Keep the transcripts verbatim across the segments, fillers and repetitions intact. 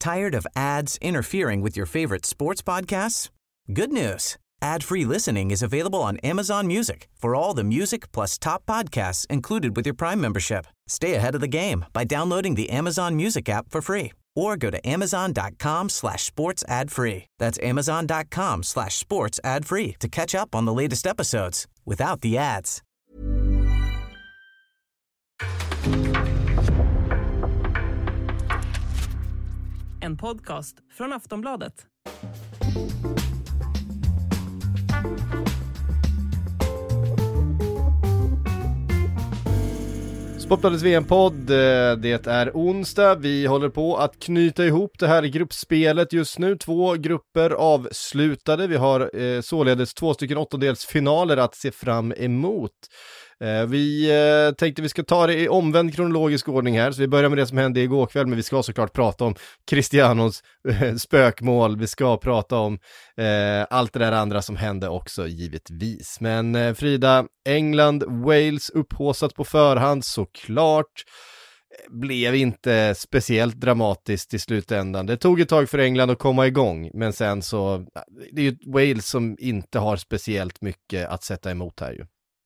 Tired of ads interfering with your favorite sports podcasts? Good news. Ad-free listening is available on Amazon Music for all the music plus top podcasts included with your Prime membership. Stay ahead of the game by downloading the Amazon Music app for free or go to amazon.com slash sports ad free. That's amazon.com slash sports ad free to catch up on the latest episodes without the ads. En podcast från Aftonbladet. Sportbladets V M-podd, det är onsdag, vi håller på att knyta ihop det här gruppspelet just nu, två grupper avslutade, vi har eh, således två stycken åttondelsfinaler att se fram emot. Eh, vi eh, tänkte vi ska ta det i omvänd kronologisk ordning här, så vi börjar med det som hände igår kväll, men vi ska såklart prata om Cristianos eh, spökmål, vi ska prata om eh, allt det där andra som hände också givetvis. Men eh, Frida, England, Wales upphåsat på förhand såklart, blev inte speciellt dramatiskt i slutändan. Det tog ett tag för England att komma igång, men sen så, det är ju Wales som inte har speciellt mycket att sätta emot här ju.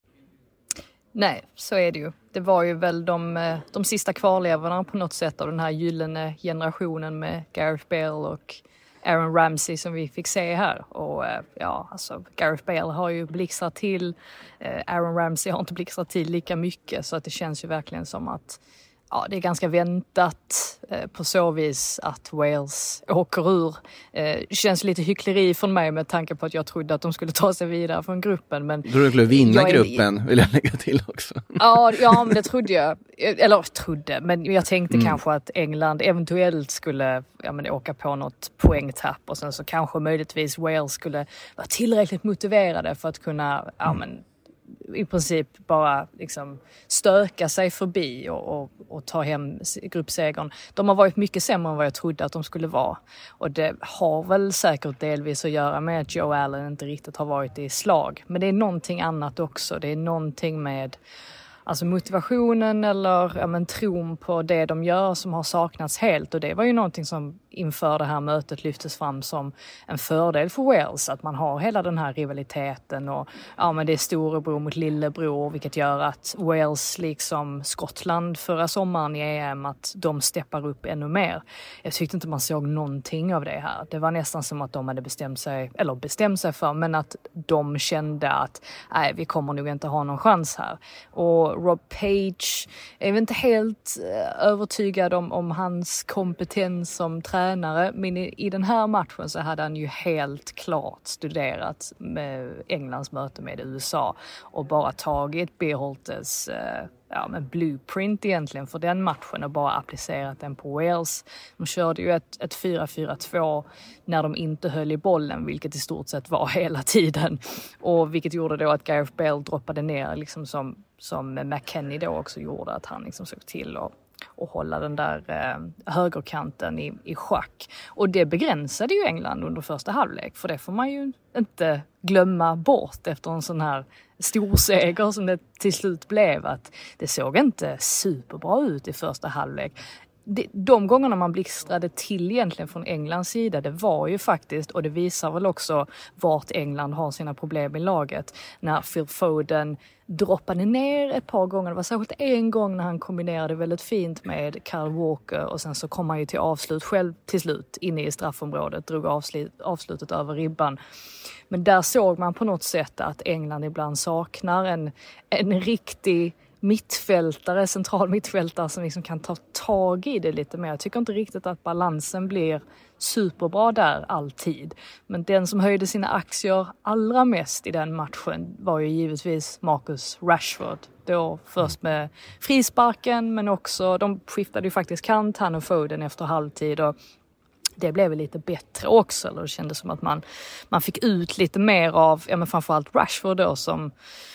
Nej, så är det ju. Det var ju väl de, de sista kvarlevorna på något sätt av den här gyllene generationen med Gareth Bale och Aaron Ramsey som vi fick se här. Och ja, alltså Gareth Bale har ju blixtrat till. Aaron Ramsey har inte blixtrat till lika mycket, så att det känns ju verkligen som att ja, det är ganska väntat eh, på så vis att Wales åker ur. Eh, det känns lite hyckleri från mig med tanke på att jag trodde att de skulle ta sig vidare från gruppen. Men du skulle vinna är, gruppen, vill jag lägga till också. Ja, ja, men det trodde jag. Eller trodde, men jag tänkte mm. kanske att England eventuellt skulle ja, men, åka på något poängtapp. Och sen så kanske möjligtvis Wales skulle vara tillräckligt motiverade för att kunna ja, men, i princip bara liksom stöka sig förbi och, och, och ta hem gruppsegern. De har varit mycket sämre än vad jag trodde att de skulle vara. Och det har väl säkert delvis att göra med att Joe Allen inte riktigt har varit i slag. Men det är någonting annat också. Det är någonting med alltså motivationen eller ja, men, tron på det de gör som har saknats helt. Och det var ju någonting som inför det här mötet lyftes fram som en fördel för Wales. Att man har hela den här rivaliteten och ja, men det är storebror mot lillebror, vilket gör att Wales liksom Skottland förra sommaren i E M, att de steppar upp ännu mer. Jag tyckte inte man såg någonting av det här. Det var nästan som att de hade bestämt sig, eller bestämt sig för, men att de kände att nej, vi kommer nog inte ha någon chans här. Och Rob Page är väl inte helt övertygad om, om hans kompetens som tränare. Men i, i den här matchen så hade han ju helt klart studerat med Englands möte med U S A och bara tagit Berhalters eh, ja, men blueprint egentligen för den matchen och bara applicerat den på Wales. De körde ju ett, ett fyra fyra två när de inte höll i bollen, vilket i stort sett var hela tiden. Och vilket gjorde då att Gareth Bale droppade ner liksom som, som McKennie då också gjorde, att han liksom såg till och och hålla den där eh, högerkanten i, i schack. Och det begränsade ju England under första halvlek, för det får man ju inte glömma bort efter en sån här storseger som det till slut blev, att det såg inte superbra ut i första halvlek. De, de gångerna man blixtrade till egentligen från Englands sida, det var ju faktiskt, och det visar väl också vart England har sina problem i laget, när Phil Foden droppade ner ett par gånger. Det var särskilt en gång när han kombinerade väldigt fint med Kyle Walker och sen så kom han ju till avslut själv till slut inne i straffområdet, drog avslut, avslutet över ribban. Men där såg man på något sätt att England ibland saknar en, en riktig mittfältare, central mittfältare som liksom kan ta tag i det lite mer. Jag tycker inte riktigt att balansen blir superbra där alltid. Men den som höjde sina aktier allra mest i den matchen var ju givetvis Marcus Rashford. Då först med frisparken, men också de skiftade ju faktiskt kant, han och Foden, efter halvtid, och det blev lite bättre också. Eller det kändes som att man, man fick ut lite mer av, ja men framförallt Rashford då som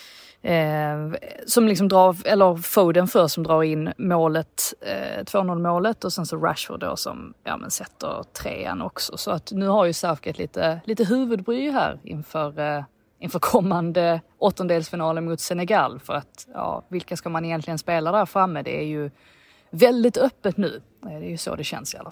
Eh, som liksom drar, eller Foden för som drar in målet, eh, två noll målet, och sen så Rashford då som ja, men sätter trean också. Så att nu har ju Southgate lite, lite huvudbry här inför, eh, inför kommande åttondelsfinalen mot Senegal, för att ja, vilka ska man egentligen spela där framme? Det är ju väldigt öppet nu. Det är ju så det känns i alla fall.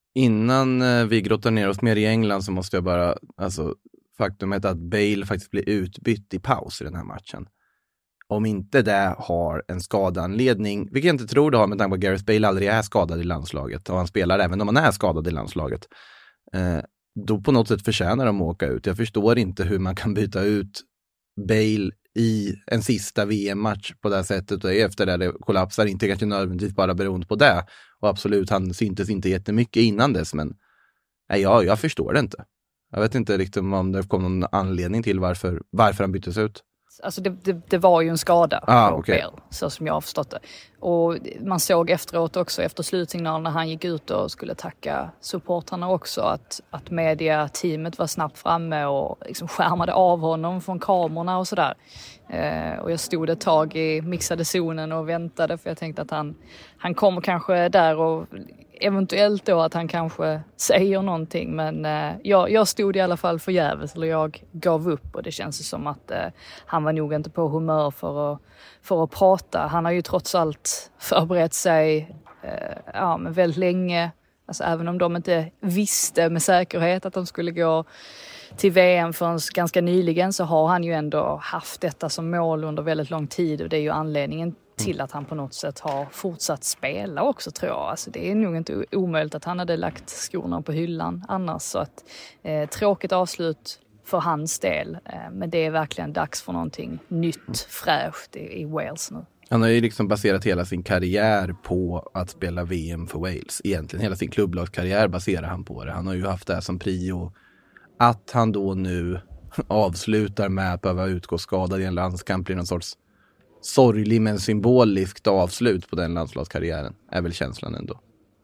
Innan vi grottar ner oss mer i England så måste jag bara, alltså faktumet att Bale faktiskt blir utbytt i paus i den här matchen. Om inte det har en skadanledning, vilket jag inte tror det har med tanke på att Gareth Bale aldrig är skadad i landslaget och han spelar även om han är skadad i landslaget. Eh, då på något sätt förtjänar de att åka ut. Jag förstår inte hur man kan byta ut Bale i en sista V M-match på det här sättet och efter det, det kollapsar inte kanske nödvändigtvis bara beroende på det. Och absolut, han syntes inte jättemycket innan dess, men nej, jag, jag förstår det inte. Jag vet inte liksom om det kom någon anledning till varför, varför han byttes ut. Alltså det, det, det var ju en skada ah, på okay. Bale, så som jag har förstått det. Och man såg efteråt också, efter slutsignalen när han gick ut och skulle tacka supportrarna också, att, att media-teamet var snabbt framme och liksom skärmade av honom från kamerorna och sådär. Eh, och jag stod ett tag i mixade zonen och väntade, för jag tänkte att han, han kommer kanske där och eventuellt då att han kanske säger någonting, men eh, jag, jag stod i alla fall förgäves, eller jag gav upp, och det känns som att eh, han var nog inte på humör för att, för att prata. Han har ju trots allt förberett sig eh, ja, men väldigt länge, alltså även om de inte visste med säkerhet att de skulle gå till V M förrän ganska nyligen, så har han ju ändå haft detta som mål under väldigt lång tid, och det är ju anledningen till att han på något sätt har fortsatt spela också, tror jag. Alltså det är nog inte omöjligt att han hade lagt skorna på hyllan annars, så att eh, tråkigt avslut för hans del, eh, men det är verkligen dags för någonting nytt, fräscht i, i Wales nu. Han har ju liksom baserat hela sin karriär på att spela V M för Wales. Egentligen hela sin klubblagskarriär baserar han på det. Han har ju haft det här som prio. Att han då nu avslutar med att behöva utgå skadad i en landskamp blir någon sorts sorglig men symboliskt avslut på den landslagskarriären, är väl känslan ändå.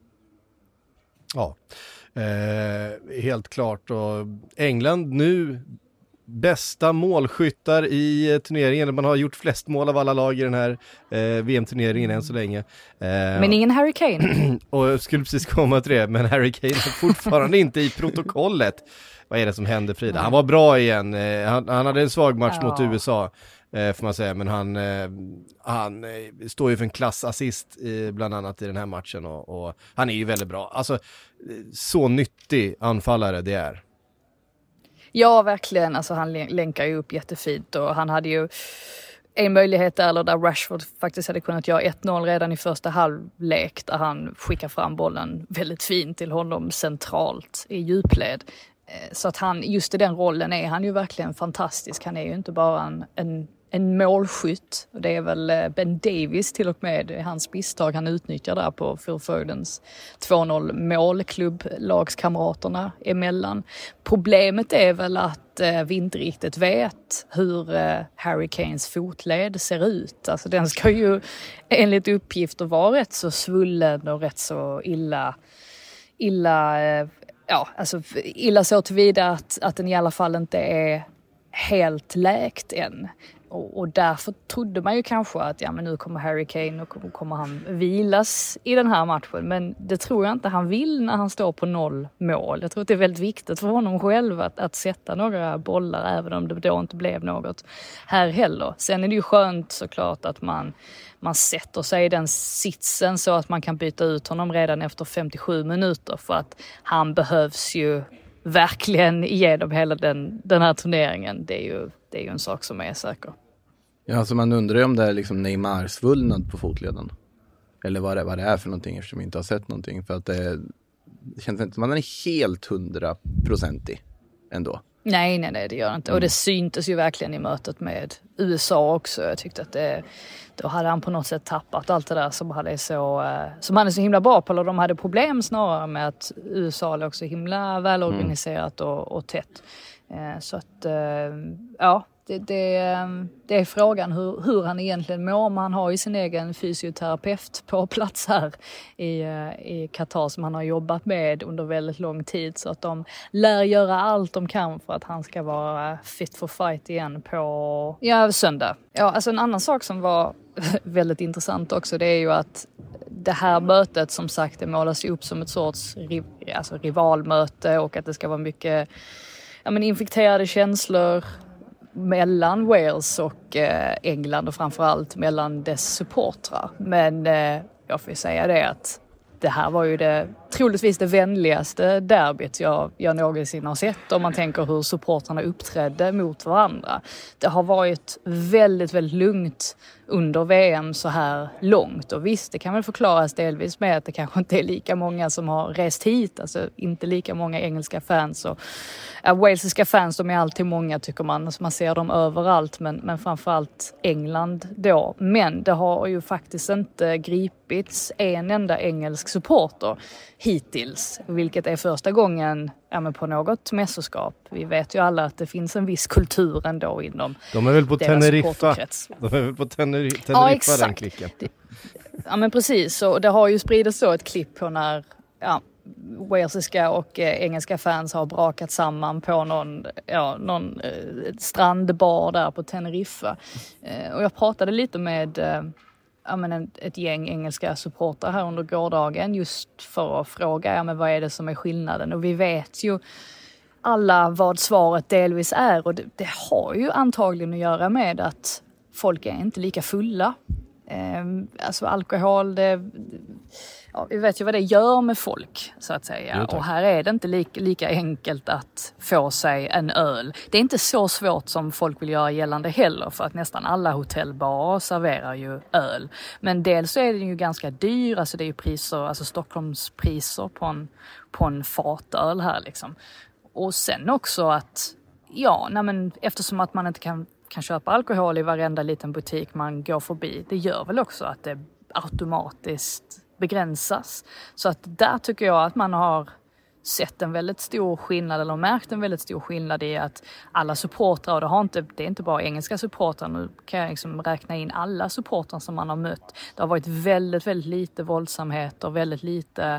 Ja, eh, helt klart. Och England nu bästa målskyttar i turneringen. Man har gjort flest mål av alla lag i den här eh, V M-turneringen än så länge. Eh, men ingen Harry Kane. Och jag skulle precis komma till det, men Harry Kane är fortfarande inte i protokollet. Vad är det som händer, Frida? Han var bra igen. Eh, han, han hade en svag match ja. mot U S A. Får man säga, men han, han står ju för en klassassist i, bland annat i den här matchen, och, och han är ju väldigt bra. Alltså, så nyttig anfallare det är. Ja, verkligen. Alltså, han länkar ju upp jättefint, och han hade ju en möjlighet där, eller där Rashford faktiskt hade kunnat göra ett noll redan i första halvlek, där han skickar fram bollen väldigt fint till honom centralt i djupled. Så att han, just i den rollen är han ju verkligen fantastisk. Han är ju inte bara en, en, en målskytt. Det är väl Ben Davies till och med, hans misstag han utnyttjar där på Phil Fodens två noll mål, klubblagskamraterna emellan. Problemet är väl att eh, vi inte riktigt vet hur eh, Harry Kanes fotled ser ut. Alltså den ska ju enligt uppgifter vara rätt så svullen och rätt så illa... illa eh, Ja, alltså illa så tillvida att, att den i alla fall inte är helt läkt än. Och, och därför trodde man ju kanske att ja, men nu kommer Harry Kane och kommer, kommer han vilas i den här matchen. Men det tror jag inte han vill när han står på noll mål. Jag tror att det är väldigt viktigt för honom själv att, att sätta några bollar, även om det då inte blev något här heller. Sen är det ju skönt såklart att man, man sätter sig i den sitsen så att man kan byta ut honom redan efter femtiosju minuter, för att han behövs ju verkligen igenom hela den, den här turneringen. Det är ju, det är ju en sak som är säker. Ja, alltså man undrar ju om det är liksom Neymars svullnad på fotleden. Eller vad det, vad det är för någonting, eftersom vi inte har sett någonting. För att det, det känns inte som att man är helt hundraprocentig ändå. Nej, nej, nej, det gör inte. Och det syntes ju verkligen i mötet med U S A också. Jag tyckte att det, då hade han på något sätt tappat allt det där som han är så, som han är så himla bra på. Eller de hade problem snarare med att U S A låg så himla välorganiserat och, och tätt. Så att, ja, det, det, det är frågan hur, hur han egentligen mår. Man har ju sin egen fysioterapeut på plats här i, i Qatar som han har jobbat med under väldigt lång tid. Så att de lär göra allt de kan för att han ska vara fit for fight igen på ja, söndag. Ja, alltså en annan sak som var väldigt intressant också, det är ju att det här mötet som sagt det målas upp som ett sorts alltså rivalmöte, och att det ska vara mycket ja, men infekterade känslor mellan Wales och eh, England, och framförallt mellan dess supportrar. Men eh, jag får säga det att det här var ju det troligtvis det vänligaste derbyt jag, jag någonsin har sett om man tänker hur supportrarna uppträdde mot varandra. Det har varit väldigt, väldigt lugnt under V M så här långt, och visst, det kan väl förklaras delvis med att det kanske inte är lika många som har rest hit, alltså inte lika många engelska fans, och ja, walesiska fans, de är alltid många tycker man, alltså man ser dem överallt, men, men framförallt England då. Men det har ju faktiskt inte gripits en enda engelsk supporter hittills, vilket är första gången ja, men på något mästerskap. Vi vet ju alla att det finns en viss kultur ändå inom de är väl på Teneriffa. De är väl på Tener- Teneriffa, ja, den exakt. klicken. Det, ja men precis, så det har ju spridits så ett klipp på när ja, walesiska och eh, engelska fans har brakat samman på någon, ja, någon eh, strandbar där på Teneriffa. Eh, och jag pratade lite med eh, ja, men ett, ett gäng engelska supportrar här under gårdagen just för att fråga ja, men vad är det som är skillnaden, och vi vet ju alla vad svaret delvis är, och det, det har ju antagligen att göra med att folk är inte lika fulla. Eh, alltså alkohol, det, ja, vi vet ju vad det gör med folk så att säga, Jo, och här är det inte lika, lika enkelt att få sig en öl. Det är inte så svårt som folk vill göra gällande heller, för att nästan alla hotellbarer serverar ju öl. Men dels så är det ju ganska dyr, alltså det är ju priser, alltså Stockholms priser på en, på en fatöl här liksom. Och sen också att, ja, nej men, eftersom att man inte kan, kan köpa alkohol i varenda liten butik man går förbi, det gör väl också att det automatiskt begränsas. Så att där tycker jag att man har sett en väldigt stor skillnad, eller märkt en väldigt stor skillnad i att alla supportrar, och det, har inte, det är inte bara engelska supportrar, nu kan jag liksom räkna in alla supportrar som man har mött. Det har varit väldigt, väldigt lite våldsamhet och väldigt lite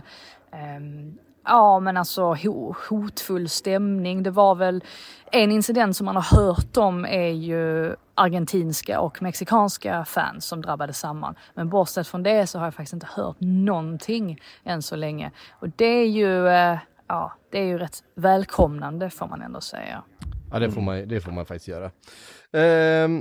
um, ja, men alltså hotfull stämning. Det var väl en incident som man har hört om, är ju argentinska och mexikanska fans som drabbade samman. Men bortsett från det så har jag faktiskt inte hört någonting än så länge. Och det är ju, ja, det är ju rätt välkomnande får man ändå säga. Ja, det får man, det får man faktiskt göra. Um...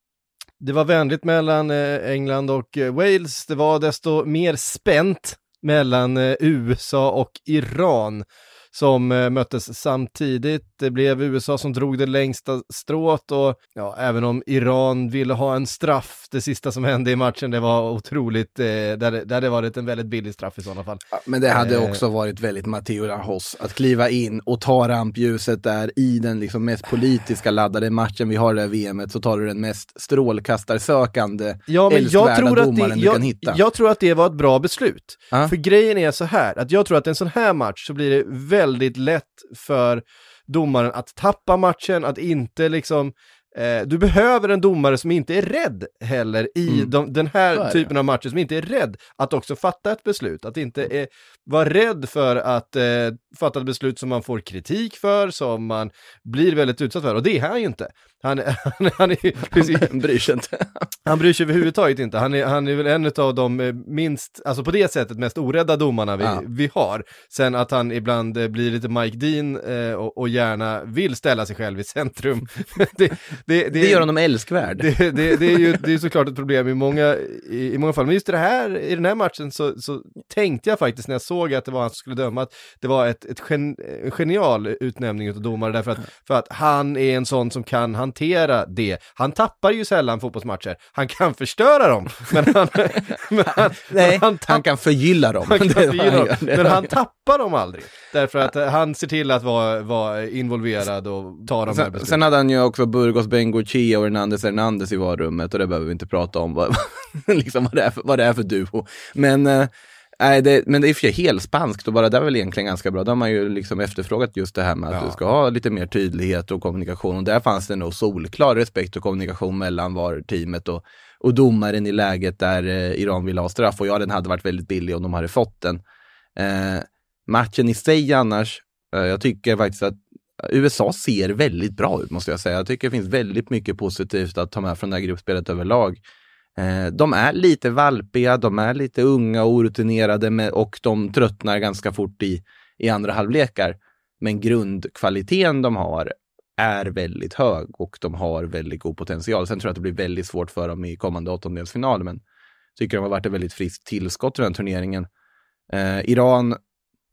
Det var vänligt mellan England och Wales. Det var desto mer spänt mellan U S A och Iran som möttes samtidigt. Det blev U S A som drog det längsta strået, och ja, även om Iran ville ha en straff, det sista som hände i matchen, det var otroligt, eh, där, där det varit en väldigt billig straff i sådana fall. Ja, men det hade eh, också varit väldigt Matteo Rahos att kliva in och ta rampljuset där i den liksom mest politiska laddade matchen vi har i det här V M:et, så tar du den mest strålkastarsökande, ja, men jag tror att domaren det, du jag, kan hitta. Jag tror att det var ett bra beslut. Ah. För grejen är så här, att jag tror att en sån här match så blir det väldigt lätt för domaren att tappa matchen, att inte liksom eh, du behöver en domare som inte är rädd heller i mm. de, den här Där, typen ja. av matcher, som inte är rädd att också fatta ett beslut, att inte är, vara rädd för att eh, fatta ett beslut som man får kritik för, som man blir väldigt utsatt för, och det är han ju inte. Han, han, han, är, precis, Han bryr sig inte. han bryr sig överhuvudtaget inte. Han är, han är väl en av de minst, alltså på det sättet mest orädda domarna vi, ja. vi har. Sen att han ibland eh, blir lite Mike Dean eh, och, och gärna vill ställa sig själv i centrum. det, det, det, det gör honom älskvärd. Det, det, det är ju det är såklart ett problem i många, i, i många fall. Men just det här, i den här matchen så, så tänkte jag faktiskt när jag såg att det var han som skulle döma, att det var ett, ett gen, en genial utnämning av domare, därför att, för att han är en sån som kan hantera det. Han tappar ju sällan fotbollsmatcher. Han kan förstöra dem. Men han, men han, Nej, han, tapp, han kan förgylla dem. han kan förgylla dem. Han Men han tappar dem aldrig. Därför att han ser till att vara, vara involverad och ta de här besluten. Sen hade han ju också Burgos, Bengochea och Hernandez Hernandez i varummet, och det behöver vi inte prata om vad, liksom vad, det, är för, vad det är för duo. Men, äh, det, men det är för sig helt spanskt, och bara det är väl egentligen ganska bra. Då har man ju liksom efterfrågat just det här med att ja. du ska ha lite mer tydlighet och kommunikation, och där fanns det nog solklar respekt och kommunikation mellan var teamet och, och domaren i läget där eh, Iran ville ha straff, och ja, den hade varit väldigt billig om de hade fått den. Eh, matchen i sig annars, eh, jag tycker faktiskt att U S A ser väldigt bra ut, måste jag säga. Jag tycker det finns väldigt mycket positivt att ta med från det här gruppspelet överlag. Eh, de är lite valpiga, de är lite unga och orutinerade med, och de tröttnar ganska fort i, i andra halvlekar. Men grundkvaliteten de har är väldigt hög, och de har väldigt god potential. Sen tror jag att det blir väldigt svårt för dem i kommande åttondelsfinal, men tycker de har varit ett väldigt friskt tillskott i den turneringen. Eh, Iran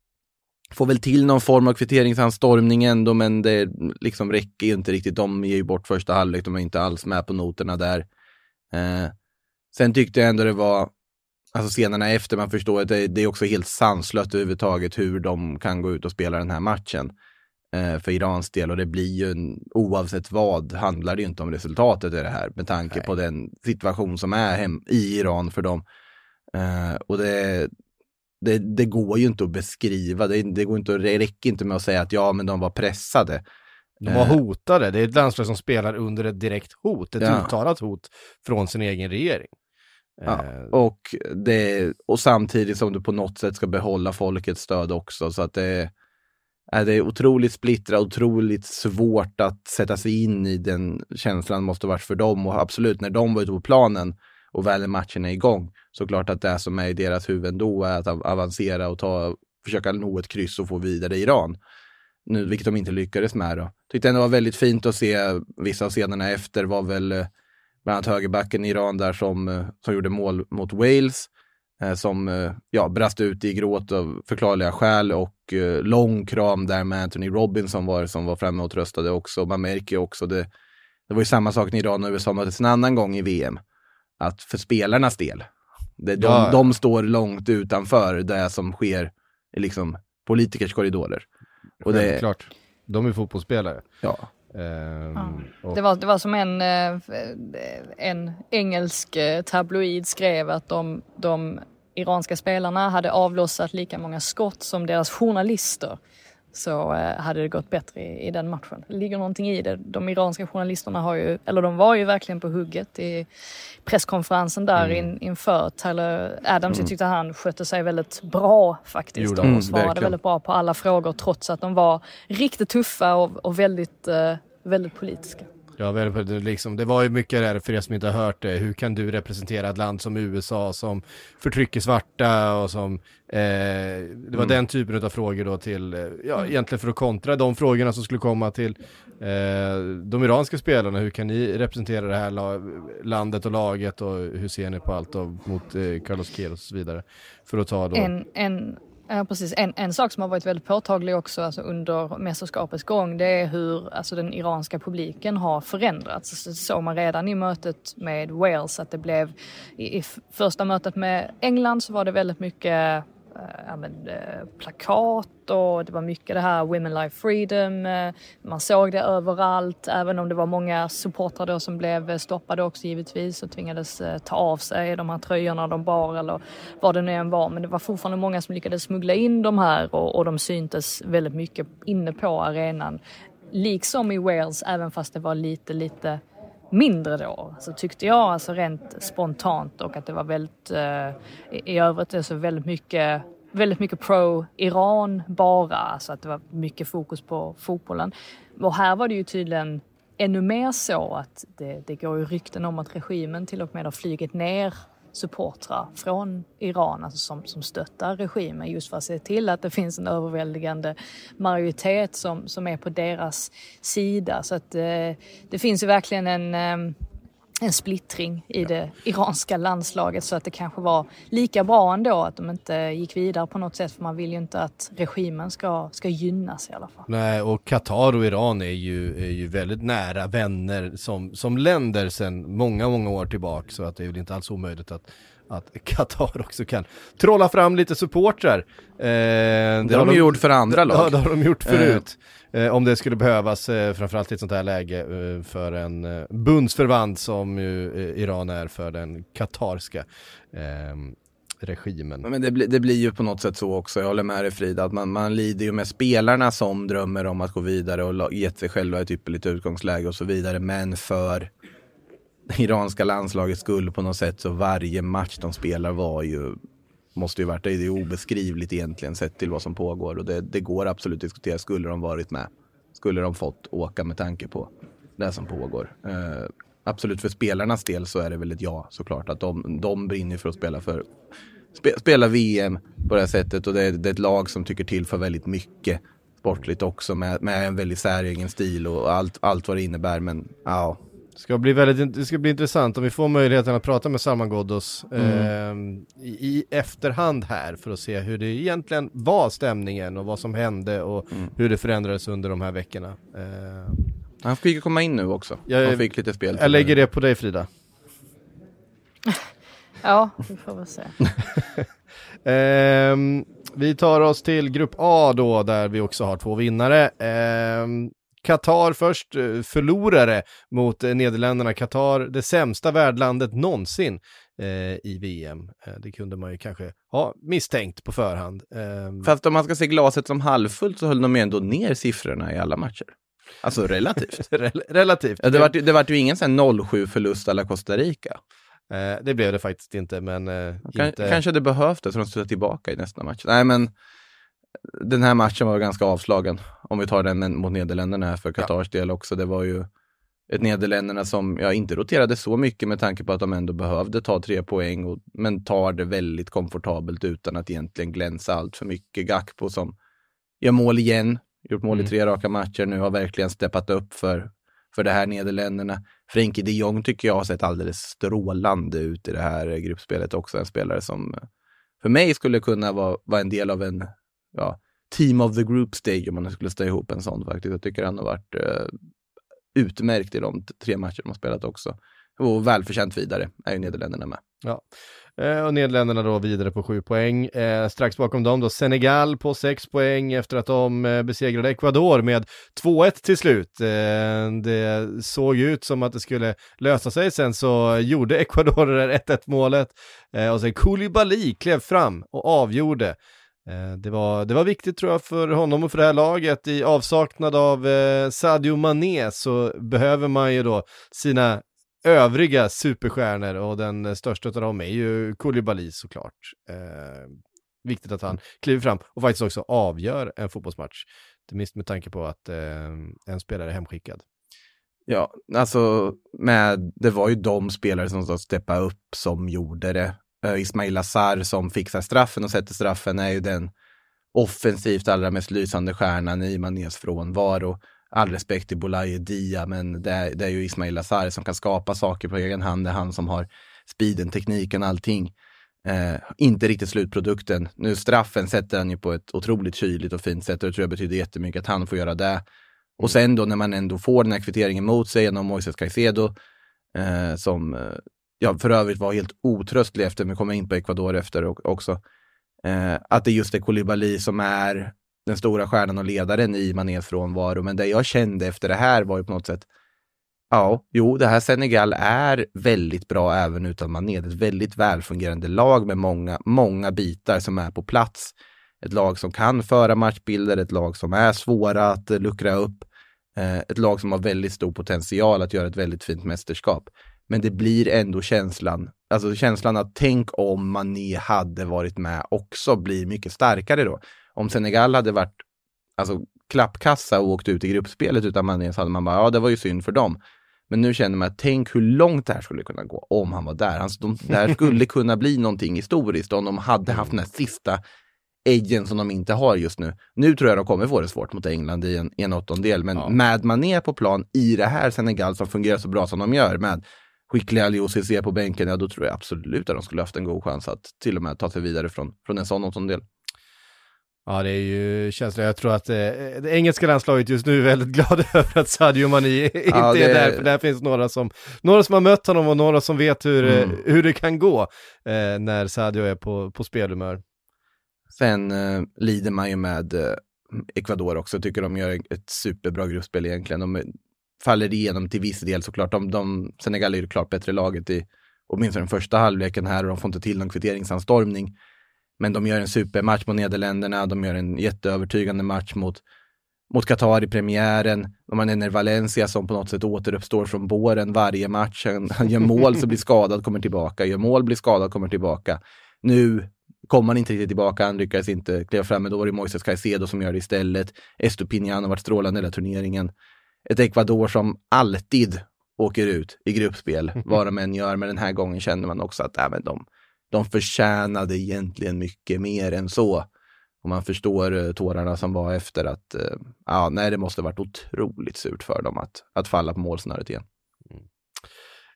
får väl till någon form av kvitteringsanstormning ändå, men det liksom räcker ju inte riktigt. De ger ju bort första halvlek, de är inte alls med på noterna där. Eh, sen tyckte jag ändå det var, alltså scenerna efter, man förstår att det, det är också helt sanslöst överhuvudtaget hur de kan gå ut och spela den här matchen eh, för Irans del, och det blir ju en, oavsett vad handlar det ju inte om resultatet i det här med tanke Nej. på den situation som är hem i Iran för dem. Eh, och det Det, det går ju inte att beskriva, det, det, går inte, det räcker inte med att säga att ja, men de var pressade. De var hotade, det är ett landslag som spelar under ett direkt hot, ett ja. uttalat hot från sin egen regering. Ja, och, det, och samtidigt som du på något sätt ska behålla folkets stöd också, så att det, är det otroligt splittrat, otroligt svårt att sätta sig in i den känslan måste varit för dem, och absolut när de var ute på planen och väl matchen är igång, så klart att det som är i deras huvud då är att avancera och ta, försöka nå ett kryss och få vidare i Iran. Nu, vilket de inte lyckades med då. Tyckte ändå det var väldigt fint att se vissa av scenerna efter var väl bland annat högerbacken i Iran där som, som gjorde mål mot Wales. Som ja, brast ut i gråt av förklarliga skäl, och lång kram där med Anthony Robinson var, som var framme och tröstade också. Man märker också, det, det var ju samma sak när Iran och U S A möttes en annan gång i V M. Att för spelarnas del, det, de, ja. de står långt utanför det som sker i liksom politikers korridorer. Och det, klart. De är fotbollsspelare. Ja. Ehm, ja. Och... Det, var, det var som en, en engelsk tabloid skrev att de, de iranska spelarna hade avlossat lika många skott som deras journalister. Så eh, hade det gått bättre i, i den matchen. Det ligger någonting i det. De iranska journalisterna har ju, eller de var ju verkligen på hugget i presskonferensen där mm. in, inför Tyler Adams. Mm. Jag tyckte han skötte sig väldigt bra faktiskt. Mm, och svarade verkligen. väldigt bra på alla frågor trots att de var riktigt tuffa och, och väldigt, eh, väldigt politiska. Ja, väl, liksom, det var ju mycket där, för er som inte har hört det. Hur kan du representera ett land som U S A som förtrycker svarta och som... Eh, det var mm. den typen av frågor då till... Eh, ja, egentligen för att kontra de frågorna som skulle komma till eh, de iranska spelarna. Hur kan ni representera det här la- landet och laget, och hur ser ni på allt då, mot eh, Carlos Queiroz och så vidare? För att ta då... En... en... Ja, precis. En, en sak som har varit väldigt påtaglig också alltså under mästerskapets gång, det är hur alltså, den iranska publiken har förändrats. Så såg man redan i mötet med Wales att det blev, i, i första mötet med England så var det väldigt mycket äh, ja, men, äh, plakat, och det var mycket det här Women Life Freedom, äh, man såg det överallt, även om det var många supportrar då som blev stoppade också givetvis och tvingades äh, ta av sig de här tröjorna de bar eller vad det nu än var, men det var fortfarande många som lyckades smuggla in de här, och, och de syntes väldigt mycket inne på arenan, liksom i Wales, även fast det var lite lite mindre då, så tyckte jag alltså rent spontant, och att det var väldigt eh, i, i övrigt är så väldigt mycket väldigt mycket pro-Iran bara, alltså att det var mycket fokus på fotbollen. Och här var det ju tydligen ännu mer så att det, det går ju rykten om att regimen till och med har flugit ner supportrar från Iran, alltså som, som stöttar regimen, just för att se till att det finns en överväldigande majoritet som, som är på deras sida. Så att eh, det finns ju verkligen en, eh, en splittring i det iranska landslaget, så att det kanske var lika bra ändå att de inte gick vidare på något sätt, för man vill ju inte att regimen ska, ska gynnas i alla fall. Nej, och Qatar och Iran är ju, är ju väldigt nära vänner som, som länder sedan många, många år tillbaka, så att det är väl inte alls omöjligt att att Qatar också kan trolla fram lite supportrar. Eh, det, det har de gjort för andra lag. Ja, det har de gjort förut. Eh, om det skulle behövas, eh, framförallt i ett sånt här läge, eh, för en eh, bundsförvant som ju eh, Iran är för den katarska eh, regimen. Men det, bli, det blir ju på något sätt så också, jag håller med dig Frida, att man, man lider ju med spelarna som drömmer om att gå vidare och gett sig själva ett ypperligt utgångsläge och så vidare, men för det iranska landslagets skull på något sätt, så varje match de spelar var ju, måste ju varit, det är obeskrivligt egentligen sett till vad som pågår, och det, det går absolut att diskutera, skulle de varit med, skulle de fått åka med tanke på det som pågår. Eh, absolut för spelarnas del så är det väl ett ja, såklart, att de, de brinner för att spela för spe, spela V M på det här sättet, och det är, det är ett lag som tycker till för väldigt mycket sportligt också, med, med en väldigt säregen stil och allt, allt vad det innebär, men ja, Ska bli väldigt, det ska bli intressant om vi får möjligheten att prata med Salman Ghoddos mm. eh, i, i efterhand här för att se hur det egentligen var stämningen och vad som hände och mm. hur det förändrades under de här veckorna. Eh, Han fick komma in nu också. Jag, Han fick lite spel. Jag lägger det på dig, Frida. Ja, vi får väl se. eh, vi tar oss till grupp A då, där vi också har två vinnare. Eh, Qatar först, förlorare mot Nederländerna. Qatar, det sämsta värdlandet någonsin eh, i V M. Eh, det kunde man ju kanske ha misstänkt på förhand. Eh, Fast om man ska se glaset som halvfullt så höll de ändå ner siffrorna i alla matcher. Alltså relativt. Rel- relativt. Ja, det var det var ju ingen sån noll sju förlust alla Costa Rica. Eh, det blev det faktiskt inte, men eh, K- inte... kanske det behövdes så de skulle tillbaka i nästa match. Nej, men den här matchen var ganska avslagen. Om vi tar den mot Nederländerna här för Qatars ja. del också. Det var ju ett Nederländerna som jag inte roterade så mycket med tanke på att de ändå behövde ta tre poäng. Och, men tar det väldigt komfortabelt utan att egentligen glänsa allt för mycket. Gakpo som gör mål igen. Gjort mål i tre raka matcher nu, har verkligen steppat upp för, för det här Nederländerna. Frenkie de Jong tycker jag har sett alldeles strålande ut i det här gruppspelet också. En spelare som för mig skulle kunna vara, vara en del av en ja, team of the group stage om man skulle ställa ihop en sån faktiskt. Jag tycker han har varit eh, utmärkt i de tre matcher de har spelat också. Och välförtjänt vidare är ju Nederländerna med. Ja. Och Nederländerna då vidare på sju poäng. Eh, strax bakom dem då Senegal på sex poäng efter att de eh, besegrade Ecuador med två ett till slut. Eh, det såg ut som att det skulle lösa sig. Sen så gjorde Ecuador det där ett ett målet. Eh, och sen Koulibaly klev fram och avgjorde. Eh, det, var, det var viktigt tror jag för honom och för det här laget. I avsaknad av eh, Sadio Mané så behöver man ju då sina övriga superstjärnor och den största av dem är ju Koulibaly såklart. Eh, viktigt att han kliver fram och faktiskt också avgör en fotbollsmatch. Det minst med tanke på att eh, en spelare är hemskickad. Ja, alltså med, det var ju de spelare som så steppa upp som gjorde det. Uh, Ismail Assar som fixar straffen och sätter straffen är ju den offensivt allra mest lysande stjärnan i Manés frånvaro. All respekt till Boulaye Dia, men det är, det är ju Ismail Assar som kan skapa saker på egen hand. Det är han som har speeden, tekniken, allting. Eh, inte riktigt slutprodukten. Nu straffen sätter han ju på ett otroligt kyligt och fint sätt och det tror jag betyder jättemycket att han får göra det. Och sen då när man ändå får den här kvitteringen mot sig genom Moises Caicedo eh, som eh, ja, för övrigt var helt otröstlig efter, men kommer in på Ecuador efter också. Eh, att det just är Koulibaly som är den stora stjärnan och ledaren i Manés frånvaro. Men det jag kände efter det här var ju på något sätt ja, jo, det här Senegal är väldigt bra även utan Mané. Ett väldigt välfungerande lag med många, många bitar som är på plats. Ett lag som kan föra matchbilder, ett lag som är svåra att luckra upp. Eh, ett lag som har väldigt stor potential att göra ett väldigt fint mästerskap. Men det blir ändå känslan, alltså känslan att tänk om Mané hade varit med också blir mycket starkare då. Om Senegal hade varit alltså, klappkassa och åkt ut i gruppspelet utan Mané så hade man bara, ja det var ju synd för dem. Men nu känner man att tänk hur långt det här skulle kunna gå om han var där. Alltså, de, det här skulle kunna bli någonting historiskt om de hade haft den här sista edgen som de inte har just nu. Nu tror jag de kommer få det svårt mot England i en, i en åttondel. Men ja. Med Mané på plan i det här Senegal som fungerar så bra som de gör med skickliga Aliou Cissé på bänken, ja då tror jag absolut att de skulle haft en god chans att till och med ta sig vidare från, från en sån åttondel. Ja, det är ju känsligt. Jag tror att eh, det engelska landslaget just nu är väldigt glada över att Sadio Mané inte ja, det... är där. För där finns några som, några som har mött honom och några som vet hur, mm. hur det kan gå eh, när Sadio är på, på spelhumör. Sen eh, lider man ju med eh, Ecuador också. Jag tycker de gör ett superbra gruppspel egentligen. De faller igenom till viss del såklart. De, de, Senegal är ju klart bättre laget i åtminstone den första halvleken här och de får inte till någon kvitteringsanstormning. Men de gör en supermatch mot Nederländerna. De gör en jätteövertygande match mot, mot Qatar i premiären. De har Ener Valencia som på något sätt återuppstår från båren varje match. Han, han gör mål så blir skadad, kommer tillbaka. Gör mål, blir skadad, kommer tillbaka. Nu kommer han inte riktigt tillbaka. Han lyckas inte kliva fram. Men då var det Moises Caicedo som gör det istället. Estupinian har varit strålande i hela turneringen. Ett Ecuador som alltid åker ut i gruppspel. Vad de än gör. Men den här gången känner man också att även de... De förtjänade egentligen mycket mer än så. Och man förstår uh, tårarna som var efter att uh, ja, nej, det måste ha varit otroligt surt för dem att, att falla på målsnöret igen. Mm.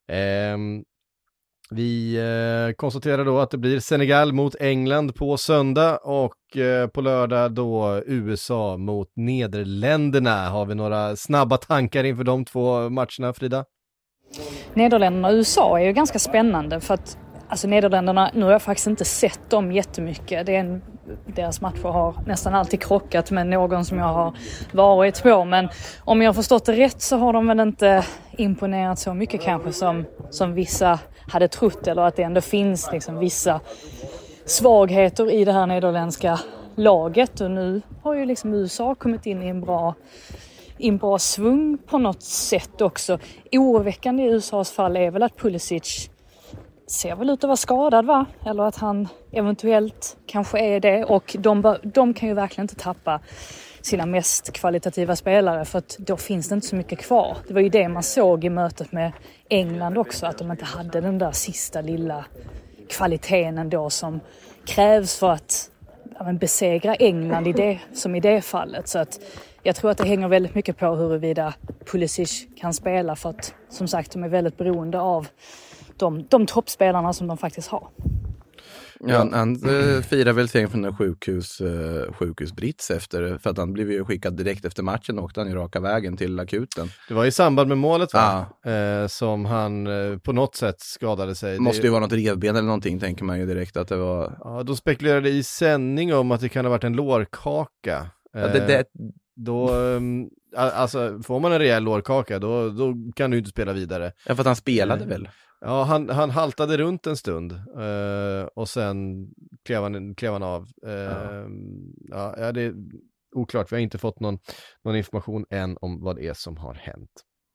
Eh, vi eh, konstaterar då att det blir Senegal mot England på söndag och eh, på lördag då U S A mot Nederländerna. Har vi några snabba tankar inför de två matcherna, Frida? Nederländerna och U S A är ju ganska spännande för att alltså Nederländerna, nu har jag faktiskt inte sett dem jättemycket. Det är en, deras matcher har nästan alltid krockat med någon som jag har varit på. Men om jag har förstått det rätt så har de väl inte imponerat så mycket kanske som, som vissa hade trott. Eller att det ändå finns liksom vissa svagheter i det här nederländska laget. Och nu har ju liksom U S A kommit in i en bra, i en bra svung på något sätt också. Oroväckande i U S A:s fall är väl att Pulisic ser väl ut att vara skadad, va? Eller att han eventuellt kanske är det. Och de, de kan ju verkligen inte tappa sina mest kvalitativa spelare, för att då finns det inte så mycket kvar. Det var ju det man såg i mötet med England också, att de inte hade den där sista lilla kvaliteten ändå som krävs för att ja, men besegra England i det, som i det fallet. Så att jag tror att det hänger väldigt mycket på huruvida Pulisic kan spela, för att som sagt de är väldigt beroende av De, de toppspelarna som de faktiskt har. Ja, han, han äh, firar väl sig från en sjukhus, äh, sjukhusbrits efter, för att han blev ju skickad direkt efter matchen och åkte han ju raka vägen till akuten. Det var i samband med målet, va? Ah. Eh, som han eh, på något sätt skadade sig. Det måste ju vara något revben eller någonting, tänker man ju direkt att det var. Ja, de spekulerade i sändning om att det kan ha varit en lårkaka. Eh, ja, det, det... Då, alltså får man en rejäl lårkaka då, då kan du inte spela vidare. Ja, för att han spelade mm. väl? Ja, han, han haltade runt en stund uh, och sen klev han, klev han av. Uh, ja. Ja, det är oklart. Vi har inte fått någon, någon information än om vad det är som har hänt.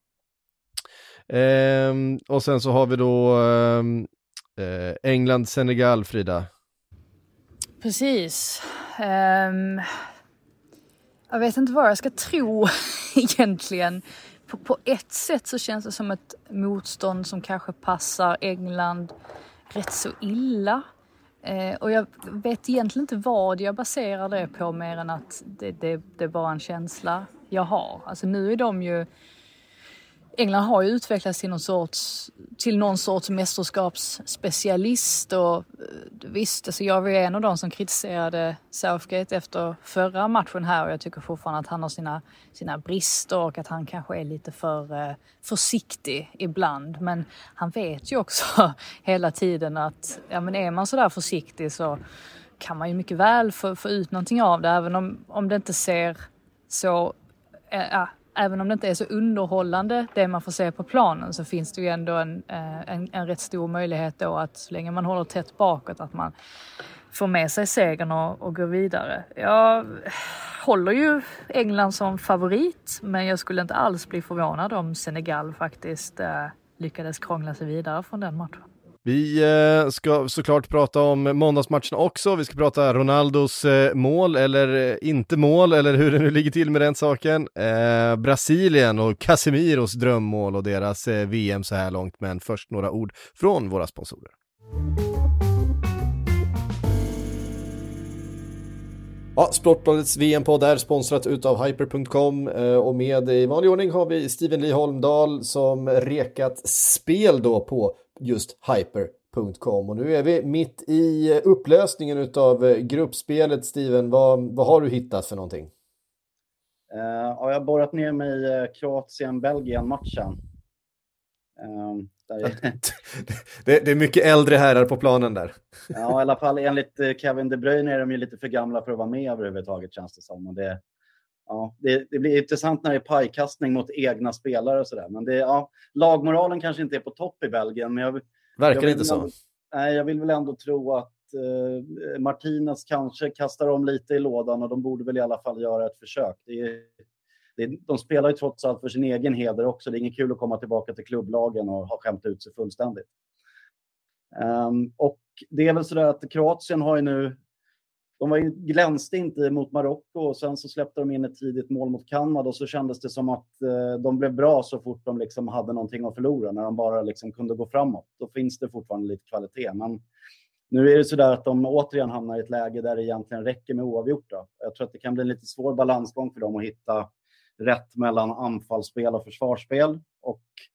Uh, och sen så har vi då uh, England-Senegal, Frida. Precis. Um, jag vet inte vad jag ska tro egentligen. På, på ett sätt så känns det som ett motstånd som kanske passar England rätt så illa. Eh, och jag vet egentligen inte vad jag baserar det på, mer än att det, det, det är bara en känsla jag har. Alltså nu är de ju... England har ju utvecklats till någon sorts, till någon sorts mästerskapsspecialist. Och visst, alltså jag var ju en av de som kritiserade Southgate efter förra matchen här. Och jag tycker fortfarande att han har sina, sina brister och att han kanske är lite för eh, försiktig ibland. Men han vet ju också hela tiden att ja, men är man så där försiktig så kan man ju mycket väl få, få ut någonting av det. Även om, om det inte ser så... Eh, Även om det inte är så underhållande det man får se på planen, så finns det ju ändå en, en, en rätt stor möjlighet då att så länge man håller tätt bakåt att man får med sig segern och, och går vidare. Jag håller ju England som favorit, men jag skulle inte alls bli förvånad om Senegal faktiskt eh, lyckades krångla sig vidare från den matchen. Vi eh, ska såklart prata om måndagsmatchen också. Vi ska prata Ronaldos eh, mål eller eh, inte mål, eller hur det nu ligger till med den saken. Eh, Brasilien och Casemiros drömmål och deras eh, V M så här långt. Men först några ord från våra sponsorer. Ja, Sportbladets V M-podd är sponsrat utav Hyper punkt com och med i vanlig ordning har vi Steven Lee Holmdahl som rekat spel då på just Hyper punkt com. Och nu är vi mitt i upplösningen utav gruppspelet. Steven, vad, vad har du hittat för någonting? Uh, ja, jag har borrat ner mig i Kroatien-Belgien-matchen. Uh, där... det, det är mycket äldre herrar på planen där. Ja, i alla fall enligt Kevin De Bruyne är de ju lite för gamla för att vara med överhuvudtaget, känns det som. Och det, ja, det, det blir intressant när det är pajkastning mot egna spelare och sådär. Men det, ja, lagmoralen kanske inte är på topp i Belgien. Men jag, Verkar jag inte så. Ändå, nej, jag vill väl ändå tro att eh, Martinez kanske kastar om lite i lådan. Och de borde väl i alla fall göra ett försök. Det är, det, de spelar ju trots allt för sin egen heder också. Det är inget kul att komma tillbaka till klubblagen och ha skämt ut sig fullständigt. Um, och det är väl sådär att Kroatien har ju nu, de var ju glänste inte mot Marocko och sen så släppte de in ett tidigt mål mot Kanada och så kändes det som att uh, de blev bra så fort de liksom hade någonting att förlora, när de bara liksom kunde gå framåt. Då finns det fortfarande lite kvalitet, men nu är det sådär att de återigen hamnar i ett läge där det egentligen räcker med oavgjort. Jag tror att det kan bli en lite svår balansgång för dem att hitta rätt mellan anfallsspel och försvarsspel, och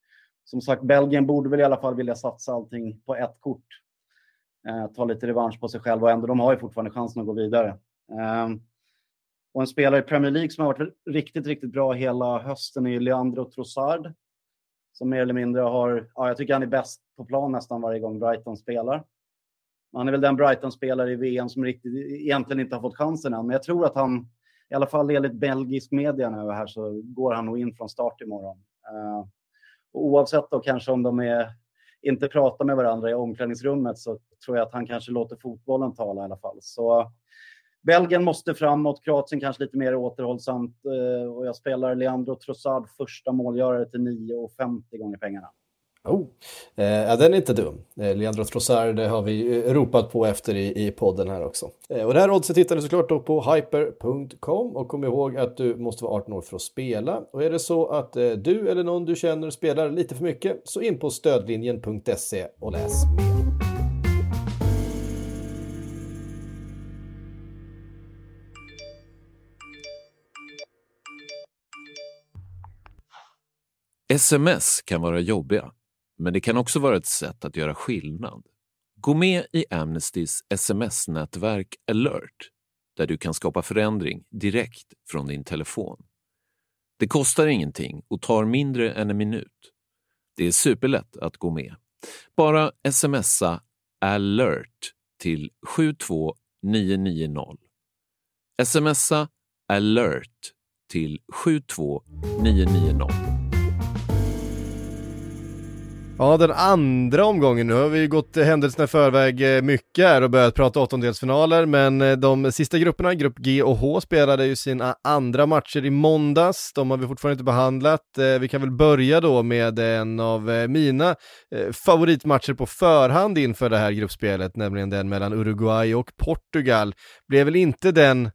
som sagt, Belgien borde väl i alla fall vilja satsa allting på ett kort. Eh, ta lite revansch på sig själv och ändå de har ju fortfarande chansen att gå vidare. Eh, och en spelare i Premier League som har varit riktigt, riktigt bra hela hösten är ju Leandro Trossard. Som mer eller mindre har, ja, jag tycker han är bäst på plan nästan varje gång Brighton spelar. Han är väl den Brighton-spelare i V M som riktigt, egentligen inte har fått chansen än. Men jag tror att han, i alla fall enligt belgisk media nu här, så går han nog in från start imorgon. Uh, och oavsett då kanske om de är, inte pratar med varandra i omklädningsrummet, så tror jag att han kanske låter fotbollen tala i alla fall. Så Belgien måste framåt, Kroatien kanske lite mer återhållsamt. Uh, och jag spelar Leandro Trossard första målgörare till nio femtio gånger pengarna. Oh, eh, ja, den är inte dum. Eh, Leandro Trossard, det har vi ropat på efter i, i podden här också. Eh, och det här oddset hittar du såklart då på hyper punkt com, och kom ihåg att du måste vara arton år för att spela. Och är det så att eh, du eller någon du känner spelar lite för mycket, så in på stödlinjen punkt se och läs mer. Sms kan vara jobbiga, men det kan också vara ett sätt att göra skillnad. Gå med i Amnestys sms-nätverk Alert, där du kan skapa förändring direkt från din telefon. Det kostar ingenting och tar mindre än en minut. Det är superlätt att gå med. Bara smsa Alert till sju två nio nio noll. Smsa Alert till sju två nio nio noll. Ja, den andra omgången, nu har vi gått händelserna i förväg mycket här och börjat prata åttondelsfinaler, men de sista grupperna, grupp G och H, spelade ju sina andra matcher i måndags. De har vi fortfarande inte behandlat. Vi kan väl börja då med en av mina favoritmatcher på förhand inför det här gruppspelet, nämligen den mellan Uruguay och Portugal. Blev väl inte den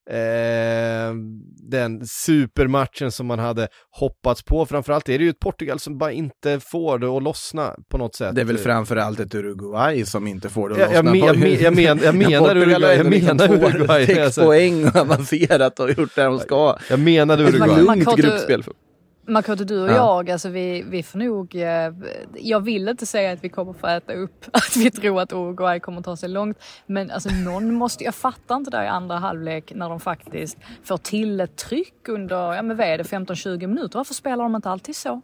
Eh, den supermatchen som man hade hoppats på. Framförallt är det ju ett Portugal som bara inte får det att lossna på något sätt. Det är väl framförallt ett Uruguay som inte får det att jag, lossna. Jag, men, jag, men, jag menar Uruguay. Jag menar Uruguay. sex poäng och avancerat och gjort det de ska. Jag menade Uruguay. Lugnt gruppspel. Makoto, du och ja. jag, alltså vi, vi får nog, eh, jag vill inte säga att vi kommer få äta upp, att vi tror att Uruguay kommer ta sig långt, men alltså någon måste, jag fattar inte där i andra halvlek när de faktiskt får till ett tryck under, ja men vad är det, femton tjugo minuter, varför spelar de inte alltid så?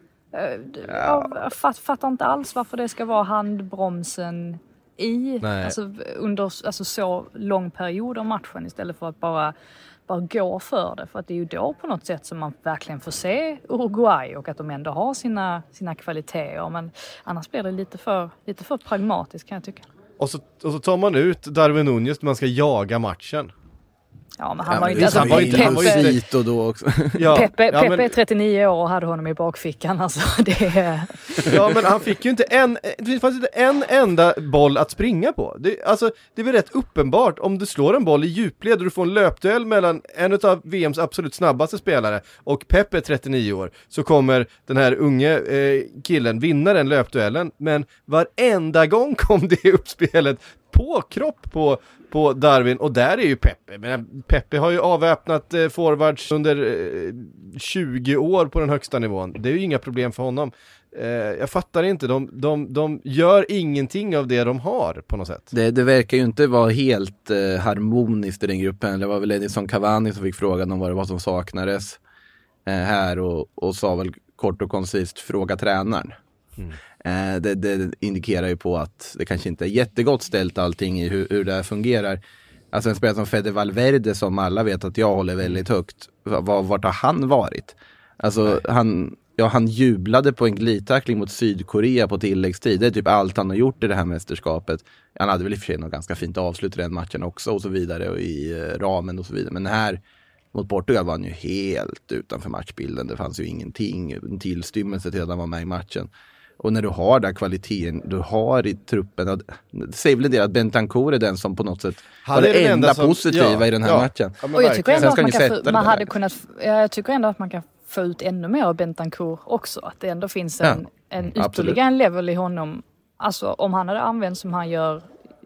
Eh, jag, jag fatt, fattar inte alls varför det ska vara handbromsen i, alltså, under alltså, så lång period av matchen istället för att bara bara gå för det, för att det är ju då på något sätt som man verkligen får se Uruguay och att de ändå har sina, sina kvaliteter, men annars blir det lite för, lite för pragmatiskt kan jag tycka. Och så, och så tar man ut Darwin Núñez när man ska jaga matchen. Ja, men han ja, var men inte... Alltså, han var inte... Han var ju Vito då också. Ja, Pepe, ja, Pepe men... är trettionio år och hade honom i bakfickan. Alltså, det är... Ja, men han fick ju inte en... Det fanns inte en enda boll att springa på. Det, alltså, det är väl rätt uppenbart. Om du slår en boll i djupled och du får en löpduell mellan en av V M:s absolut snabbaste spelare och Pepe, trettionio år, så kommer den här unge eh, killen vinna den löpduellen. Men varenda gång kom det uppspelet på kropp på på Darwin, och där är ju Pepe. Men Pepe har ju avväpnat eh, forwards under eh, tjugo år på den högsta nivån. Det är ju inga problem för honom. Eh, jag fattar inte, de, de, de gör ingenting av det de har på något sätt. Det, det verkar ju inte vara helt eh, harmoniskt i den gruppen. Det var väl Edison Cavani som fick frågan om vad det var som saknades eh, här och, och sa väl kort och koncist fråga tränaren. Mm. Eh, det, det indikerar ju på att det kanske inte är jättegott ställt allting i hur, hur det här fungerar. Alltså en spelare som Fede Valverde, som alla vet att jag håller väldigt högt, var, vart har han varit? Alltså han, ja, han jublade på en glidtackling mot Sydkorea på tilläggstid. Det är typ allt han har gjort i det här mästerskapet. Han hade väl i och för sig något ganska fint avslut i den matchen också och så vidare, och i eh, ramen och så vidare. Men här mot Portugal var han ju helt utanför matchbilden. Det fanns ju ingenting, en tillstymmelse till att han var med i matchen. Och när du har den kvaliteten du har i truppen, och det säger väl en del att Bentancur är den som på något sätt han var det, det enda som, positiva ja, i den här ja, matchen. Ja, och jag tycker ändå att man, kan få, man hade kunnat, jag tycker ändå att man kan få ut ännu mer av Bentancur också. Att det ändå finns en, ja, en ytterligare en level i honom. Alltså om han hade använt som han gör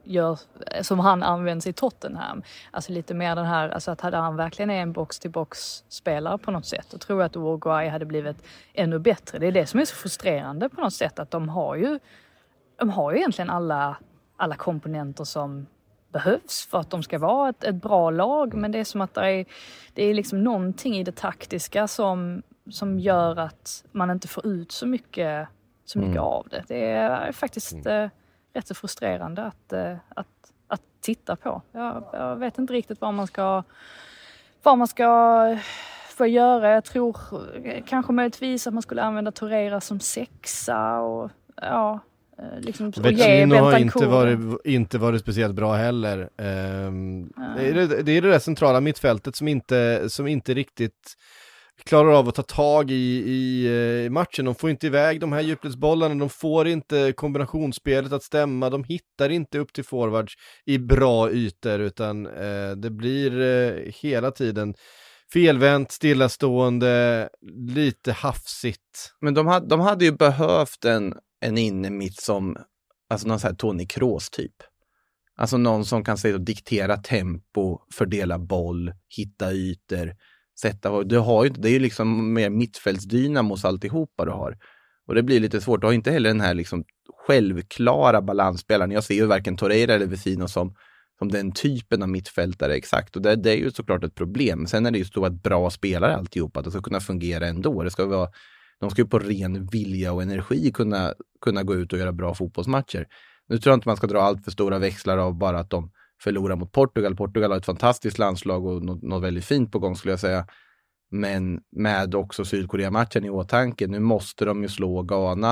gör, som han används i Tottenham. Alltså lite mer den här, alltså att hade han verkligen är en box-till-box-spelare på något sätt, och tror jag att Uruguay hade blivit ännu bättre. Det är det som är så frustrerande på något sätt, att de har ju, de har ju egentligen alla, alla komponenter som behövs för att de ska vara ett, ett bra lag, men det är som att det är, det är liksom någonting i det taktiska som, som gör att man inte får ut så mycket, så mycket mm. av det. Det är faktiskt mm. eh, rätt så frustrerande att, eh, att, att titta på. Jag, jag vet inte riktigt vad man ska vad man ska få göra. Jag tror kanske möjligtvis att man skulle använda Torreira som sexa och ja, liksom, Vecino har inte varit, inte varit speciellt bra heller. Um, ja. det, är det, det är det där centrala mittfältet som inte, som inte riktigt klarar av att ta tag i, i, i matchen. De får inte iväg de här djupledsbollarna, de får inte kombinationsspelet att stämma, de hittar inte upp till forwards i bra ytor, utan eh, det blir eh, hela tiden felvänt, stillastående, lite hafsigt. Men de hade, de hade ju behövt en, en inne mitt som, alltså någon sån här Toni Kroos typ. Alltså någon som kan säga och diktera tempo, fördela boll, hitta ytor, sätta, du har ju, det är ju liksom mer mittfältsdynamos alltihopa du har. Och det blir lite svårt. Du har inte heller den här liksom självklara balansspelaren. Jag ser ju varken Torreira eller Vecino som, som den typen av mittfältare exakt. Och det, det är ju såklart ett problem. Sen är det ju så att bra spelare alltihopa, att det ska kunna fungera ändå. Det ska vara, de ska ju på ren vilja och energi kunna, kunna gå ut och göra bra fotbollsmatcher. Nu tror jag inte man ska dra allt för stora växlar av bara att de förlorar mot Portugal. Portugal har ett fantastiskt landslag och något, något väldigt fint på gång skulle jag säga. Men med också Sydkorea-matchen i åtanke. Nu måste de ju slå Ghana.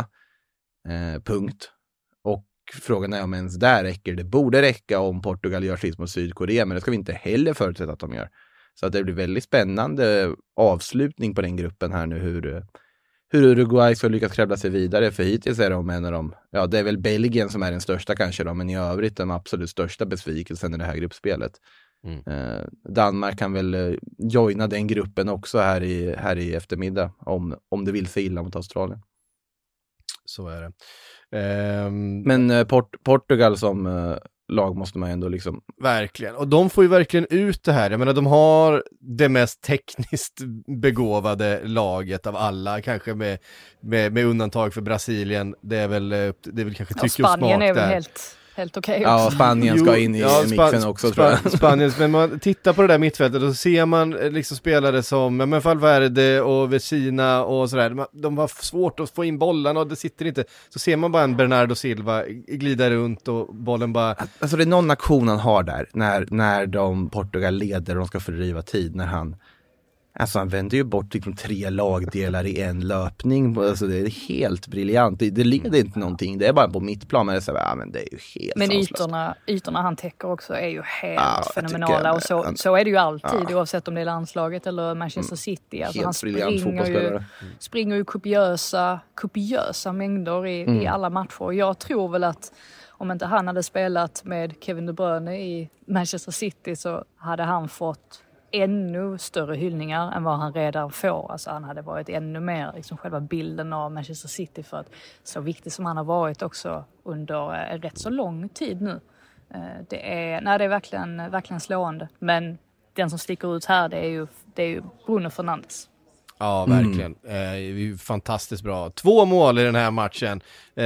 Eh, punkt. Och frågan är om ens där räcker. Det borde räcka om Portugal gör sitt mot Sydkorea. Men det ska vi inte heller förutsätta att de gör. Så att det blir väldigt spännande avslutning på den gruppen här nu. Hur, hur Uruguay ska lyckas krävla sig vidare. För hittills är de en av dem. Ja, det är väl Belgien som är den största kanske då. Men i övrigt den absolut största besvikelsen i det här gruppspelet. Mm. Eh, Danmark kan väl eh, joina den gruppen också här i, här i eftermiddag om, om det vill sig illa mot Australien. Så är det. Um, Men eh, Port- Portugal som eh, lag måste man ändå liksom... Verkligen, och de får ju verkligen ut det här. Jag menar, de har det mest tekniskt begåvade laget av alla, kanske med, med, med undantag för Brasilien. Det är väl, det är väl kanske tycke och smak där. Spanien är väl helt... Helt okej. Ja, Spanien ska in i ja, mixen också Sp- tror jag. Spanien, men man tittar på det där mittfältet och så ser man liksom spelare som men Valverde och Vecina och sådär. De har svårt att få in bollarna och det sitter inte. Så ser man bara en Bernardo Silva glida runt och bollen bara... Alltså det är någon aktion han har där när, när de Portugal leder och de ska fördriva tid när han... Alltså han vänder ju bort liksom tre lagdelar i en löpning. Alltså det är helt briljant. Det, det leder inte någonting. Det är bara på mittplan. Men det är, så, ja, men det är ju helt Men ytorna, ytorna han täcker också är ju helt ja, fenomenala. Och så, så är det ju alltid. Ja. Oavsett om det är landslaget eller Manchester City. Alltså han springer ju, springer ju kopiösa, kopiösa mängder i, mm. i alla matcher. Och jag tror väl att om inte han hade spelat med Kevin De Bruyne i Manchester City så hade han fått ännu större hyllningar än vad han redan får. Alltså han hade varit ännu mer liksom själva bilden av Manchester City, för att så viktigt som han har varit också under en rätt så lång tid nu. Det är, nej, det är verkligen, verkligen slående. Men den som sticker ut här, det är ju, det är ju Bruno Fernandes. Ja, verkligen. Mm. Eh, fantastiskt bra. Två mål i den här matchen.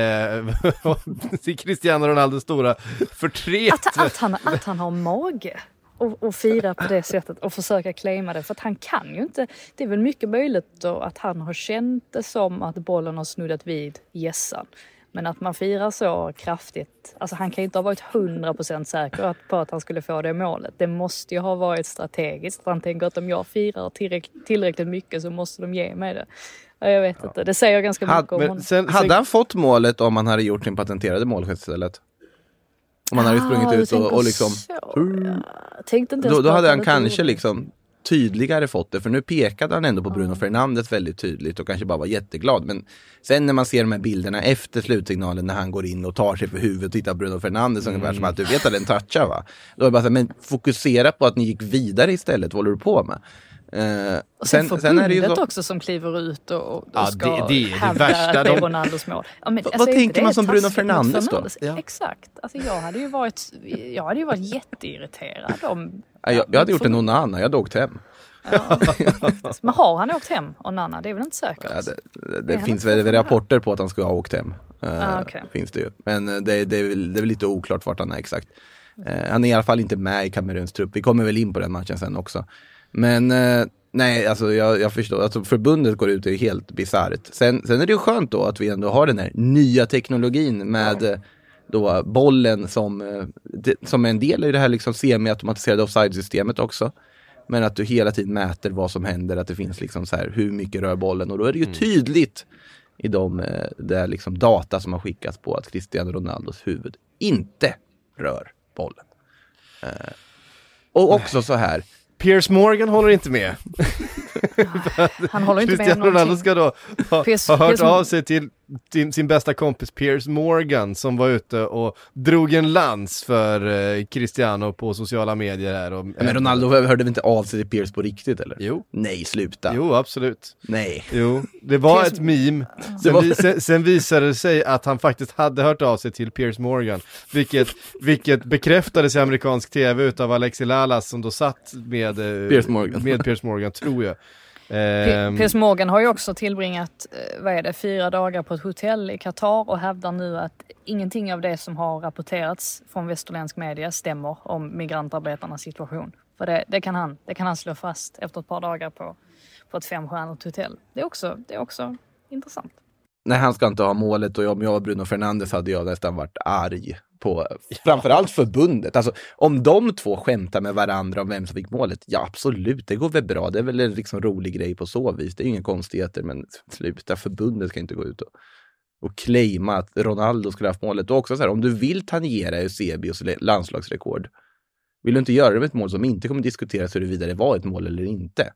Eh, Cristiano Ronaldo stora förtret. Att, att, han, att han har mage. Och, och fira på det sättet och försöka claima det. För att han kan ju inte. Det är väl mycket möjligt då att han har känt det som att bollen har snuddat vid gässan. Men att man firar så kraftigt. Alltså han kan ju inte ha varit hundra procent säker på att han skulle få det målet. Det måste ju ha varit strategiskt. Han tänker att om jag firar tillräckligt, tillräckligt mycket så måste de ge mig det. Jag vet ja. inte. Det säger ganska mycket Had, om honom. Sen, hade sen... han fått målet om han hade gjort sin patenterade målgest istället? Om han hade sprungit ah, ut och, och liksom... Tänkte inte då, då hade han kanske det. liksom tydligare fått det. För nu pekade han ändå på Bruno Fernandes väldigt tydligt och kanske bara var jätteglad. Men sen när man ser de här bilderna efter slutsignalen när han går in och tar sig för huvudet och tittar på Bruno Fernandes mm. ungefär som att du vet att den touchar, va? Då är det bara så här, men fokusera på att ni gick vidare istället. Vad håller du på med? Uh, och sen, sen förbundet sen är det ju så... också som kliver ut och, och ja, ska det, det är hävda det värsta. att det är Ronaldos mål. Ja, men, vad alltså, tänker man som Bruno Fernandes då? Ja. Exakt. Alltså, jag hade ju varit, jag hade ju varit jätteirriterad om... Ja, jag, jag hade gjort en Onana, jag hade åkt hem. Ja. Men har han åkt hem, Onana? Det är väl inte säkert? Ja, det det, det finns väl rapporter på att han ska ha åkt hem. Ah, okay. uh, finns det ju. Men det, det, det, är väl, det är väl lite oklart vart han är exakt. Uh, han är i alla fall inte med i Kameruns trupp. Vi kommer väl in på den matchen sen också. Men uh, nej, alltså jag, jag förstår. Alltså förbundet går ut, det är helt bisarrt. Sen, sen är det ju skönt då att vi ändå har den här nya teknologin med ja. då bollen som, det, som är en del i det här liksom semi-automatiserade offside-systemet också. Men att du hela tiden mäter vad som händer, att det finns liksom så här, hur mycket rör bollen. Och då är det ju mm. tydligt i de där liksom data som har skickats på att Cristiano Ronaldos huvud inte rör bollen. Uh, och också så här. Piers Morgan håller inte med. Han håller inte med Cristiano Ronaldo ska då ha, Piers, ha hört Piers... av sig till, till sin bästa kompis Piers Morgan som var ute och drog en lans för eh, Cristiano på sociala medier här. Och, men Ronaldo hörde vi inte av sig till Piers på riktigt eller? Jo. Nej, sluta. Jo, absolut. Nej. Jo, det var Piers... ett meme. Sen, var... vi, sen, sen visade det sig att han faktiskt hade hört av sig till Piers Morgan. Vilket, vilket bekräftades i amerikansk tv utav Alexi Lalas som då satt med, eh, Piers Morgan. med Piers Morgan, tror jag. P- Piers Morgan har ju också tillbringat vad är det, fyra dagar på ett hotell i Qatar och hävdar nu att ingenting av det som har rapporterats från västerländsk media stämmer om migrantarbetarnas situation. För det, det, kan han, det kan han slå fast efter ett par dagar på, på ett femstjärnigt hotell. Det är också, det är också intressant. Nej, han ska inte ha målet och om jag var Bruno Fernandes hade jag nästan varit arg på framförallt förbundet. Alltså om de två skämtar med varandra om vem som fick målet, ja absolut, det går väl bra. Det är väl en liksom rolig grej på så vis. Det är ju inga konstigheter, men sluta, förbundet ska inte gå ut och, och claima att Ronaldo skulle ha haft målet. Och också så här, om du vill tangera Eusebios landslagsrekord, vill du inte göra det med ett mål som inte kommer diskuteras huruvida det var ett mål eller inte.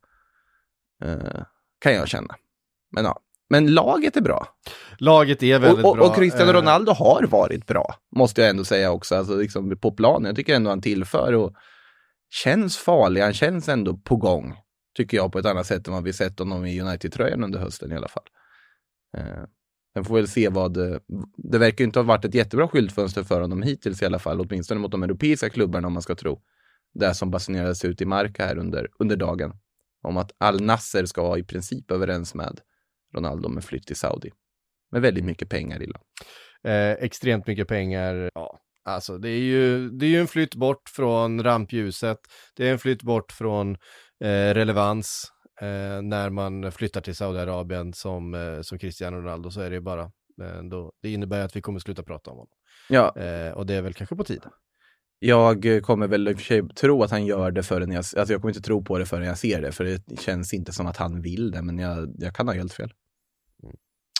Uh, kan jag känna. Men ja. Men laget är bra. Laget är väldigt och, och, bra. Och Cristiano Ronaldo har varit bra, måste jag ändå säga också. Alltså liksom på planen. Jag tycker ändå han tillför och känns farlig. Han känns ändå på gång, tycker jag, på ett annat sätt än vad vi sett honom i United-tröjan under hösten i alla fall. Eh, sen får vi väl se vad... Det, det verkar ju inte ha varit ett jättebra skyltfönster för honom hittills i alla fall. Åtminstone mot de europeiska klubbarna om man ska tro. Det som basunerades ut i Marca här under, under dagen. Om att Al Nasser ska vara i princip överens med Ronaldo med flytt till Saudi. Med väldigt mycket pengar i eh, extremt mycket pengar. Ja, alltså det är ju det är ju en flytt bort från rampljuset. Det är en flytt bort från eh, relevans eh, när man flyttar till Saudiarabien som eh, som Cristiano Ronaldo, så är det ju bara eh, då, det innebär att vi kommer sluta prata om honom. Ja. Eh, och det är väl kanske på tiden. Jag kommer väl i och för sig tro att han gör det förrän jag, alltså jag kommer inte tro på det förrän jag ser det, för det känns inte som att han vill det, men jag, jag kan ha helt fel. Mm.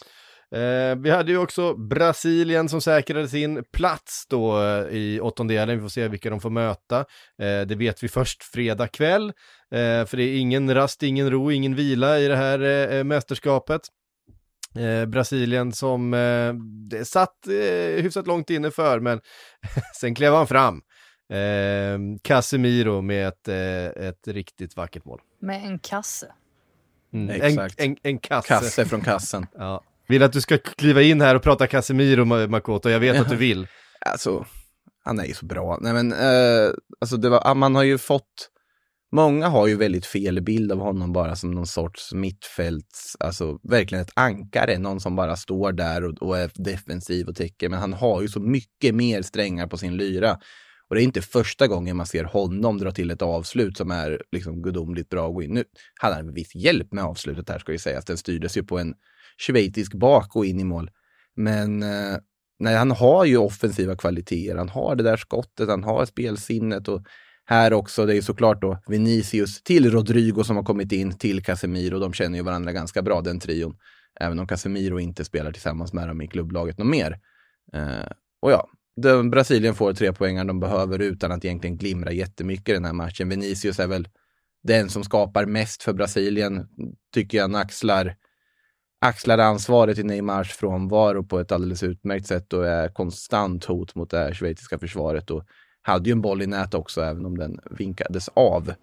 Eh, vi hade ju också Brasilien som säkrade sin plats då i åttondelen. Vi får se vilka de får möta. Eh, det vet vi först fredag kväll, eh, för det är ingen rast, ingen ro, ingen vila i det här eh, mästerskapet. Eh, Brasilien som eh, det satt eh, hyfsat långt inne för, men sen klev han fram. Eh, Casemiro med ett, eh, ett riktigt vackert mål. Med en kasse. Mm, Exakt. En, en, en kasse. Kasse från kassen. Ja. Vill att du ska kliva in här och prata Casemiro, Makoto. Jag vet ja. att du vill. Alltså, han är ju så bra. Nej men, eh, alltså det var, man har ju fått... Många har ju väldigt fel bild av honom bara som någon sorts mittfälts, alltså verkligen ett ankare, någon som bara står där och, och är defensiv och täcker, men han har ju så mycket mer strängar på sin lyra. Och det är inte första gången man ser honom dra till ett avslut som är liksom gudomligt bra att gå in. Nu hade han en viss hjälp med avslutet här, ska vi säga, att den styrdes ju på en schweizisk bak och in i mål. Men eh, nej, han har ju offensiva kvaliteter, han har det där skottet, han har spelsinnet, och här också, det är såklart då Vinicius till Rodrigo som har kommit in till Casemiro. De känner ju varandra ganska bra, den trion. Även om Casemiro inte spelar tillsammans med dem i klubblaget något mer. Eh, och ja, de, Brasilien får tre poängar de behöver utan att egentligen glimra jättemycket i den här matchen. Vinicius är väl den som skapar mest för Brasilien. Tycker jag axlar, axlar ansvaret i Neymars frånvaro på ett alldeles utmärkt sätt och är konstant hot mot det här schweiziska försvaret. Och hade ju en boll i nät också, även om den vinkades av.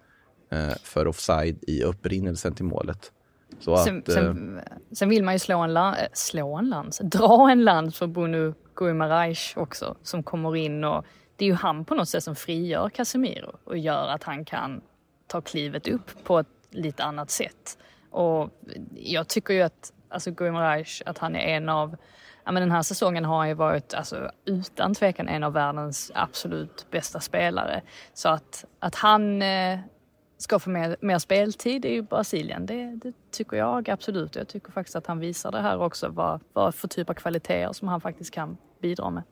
eh, för offside i upprinnelsen till målet. Så sen, att, sen, sen vill man ju slå en, la, slå en lans, dra en lans för Bruno Guimaraes också, som kommer in, och det är ju han på något sätt som frigör Casemiro och gör att han kan ta klivet upp på ett lite annat sätt. Och jag tycker ju att alltså Guimaraes, att han är en av, ja, men den här säsongen har han ju varit alltså, utan tvekan en av världens absolut bästa spelare. Så att, att han eh, ska få mer, mer speltid i Brasilien, det, det tycker jag absolut. Jag tycker faktiskt att han visar det här också, vad, vad för typ av kvaliteter som han faktiskt kan bidra med.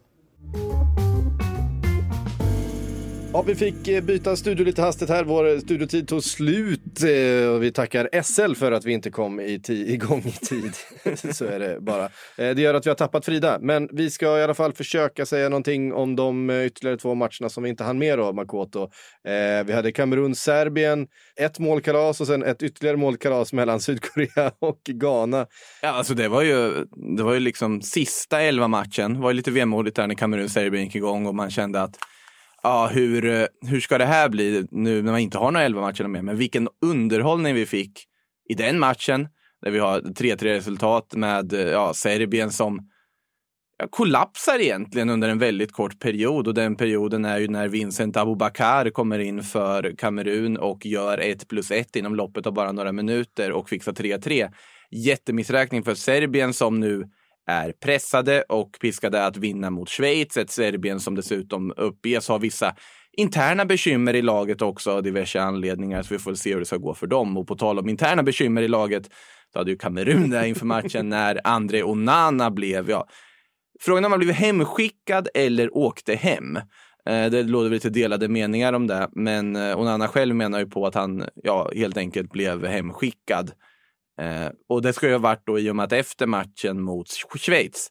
Ja, vi fick byta studio lite hastigt här. Vår studiotid tog slut och vi tackar S L för att vi inte kom i t- igång i tid. Så är det bara. Det gör att vi har tappat Frida, men vi ska i alla fall försöka säga någonting om de ytterligare två matcherna som vi inte hann med då, Makoto. Vi hade Kamerun-Serbien, ett målkalas och sen ett ytterligare målkalas mellan Sydkorea och Ghana. Ja, alltså det var ju, det var ju liksom sista elva matchen. Det var ju lite vemodigt där när Kamerun-Serbien gick igång och man kände att ja, hur, hur ska det här bli nu när man inte har några elva matcher med? Men vilken underhållning vi fick i den matchen. Där vi har tre tre resultat med ja, Serbien som ja, kollapsar egentligen under en väldigt kort period. Och den perioden är ju när Vincent Aboubakar kommer in för Kamerun och gör ett plus ett inom loppet av bara några minuter och fixar tre tre. Jättemissräkning för Serbien som nu är pressade och piskade att vinna mot Schweiz. Ett Serbien som dessutom uppges ha vissa interna bekymmer i laget också av diverse anledningar, så vi får se hur det ska gå för dem. Och på tal om interna bekymmer i laget så hade ju Kamerun där inför matchen när André Onana blev, ja, frågan om han blivit hemskickad eller åkte hem. Det låter lite delade meningar om det, men Onana själv menar ju på att han ja, helt enkelt blev hemskickad. Eh, och det ska ju ha varit då i och med att efter matchen mot Schweiz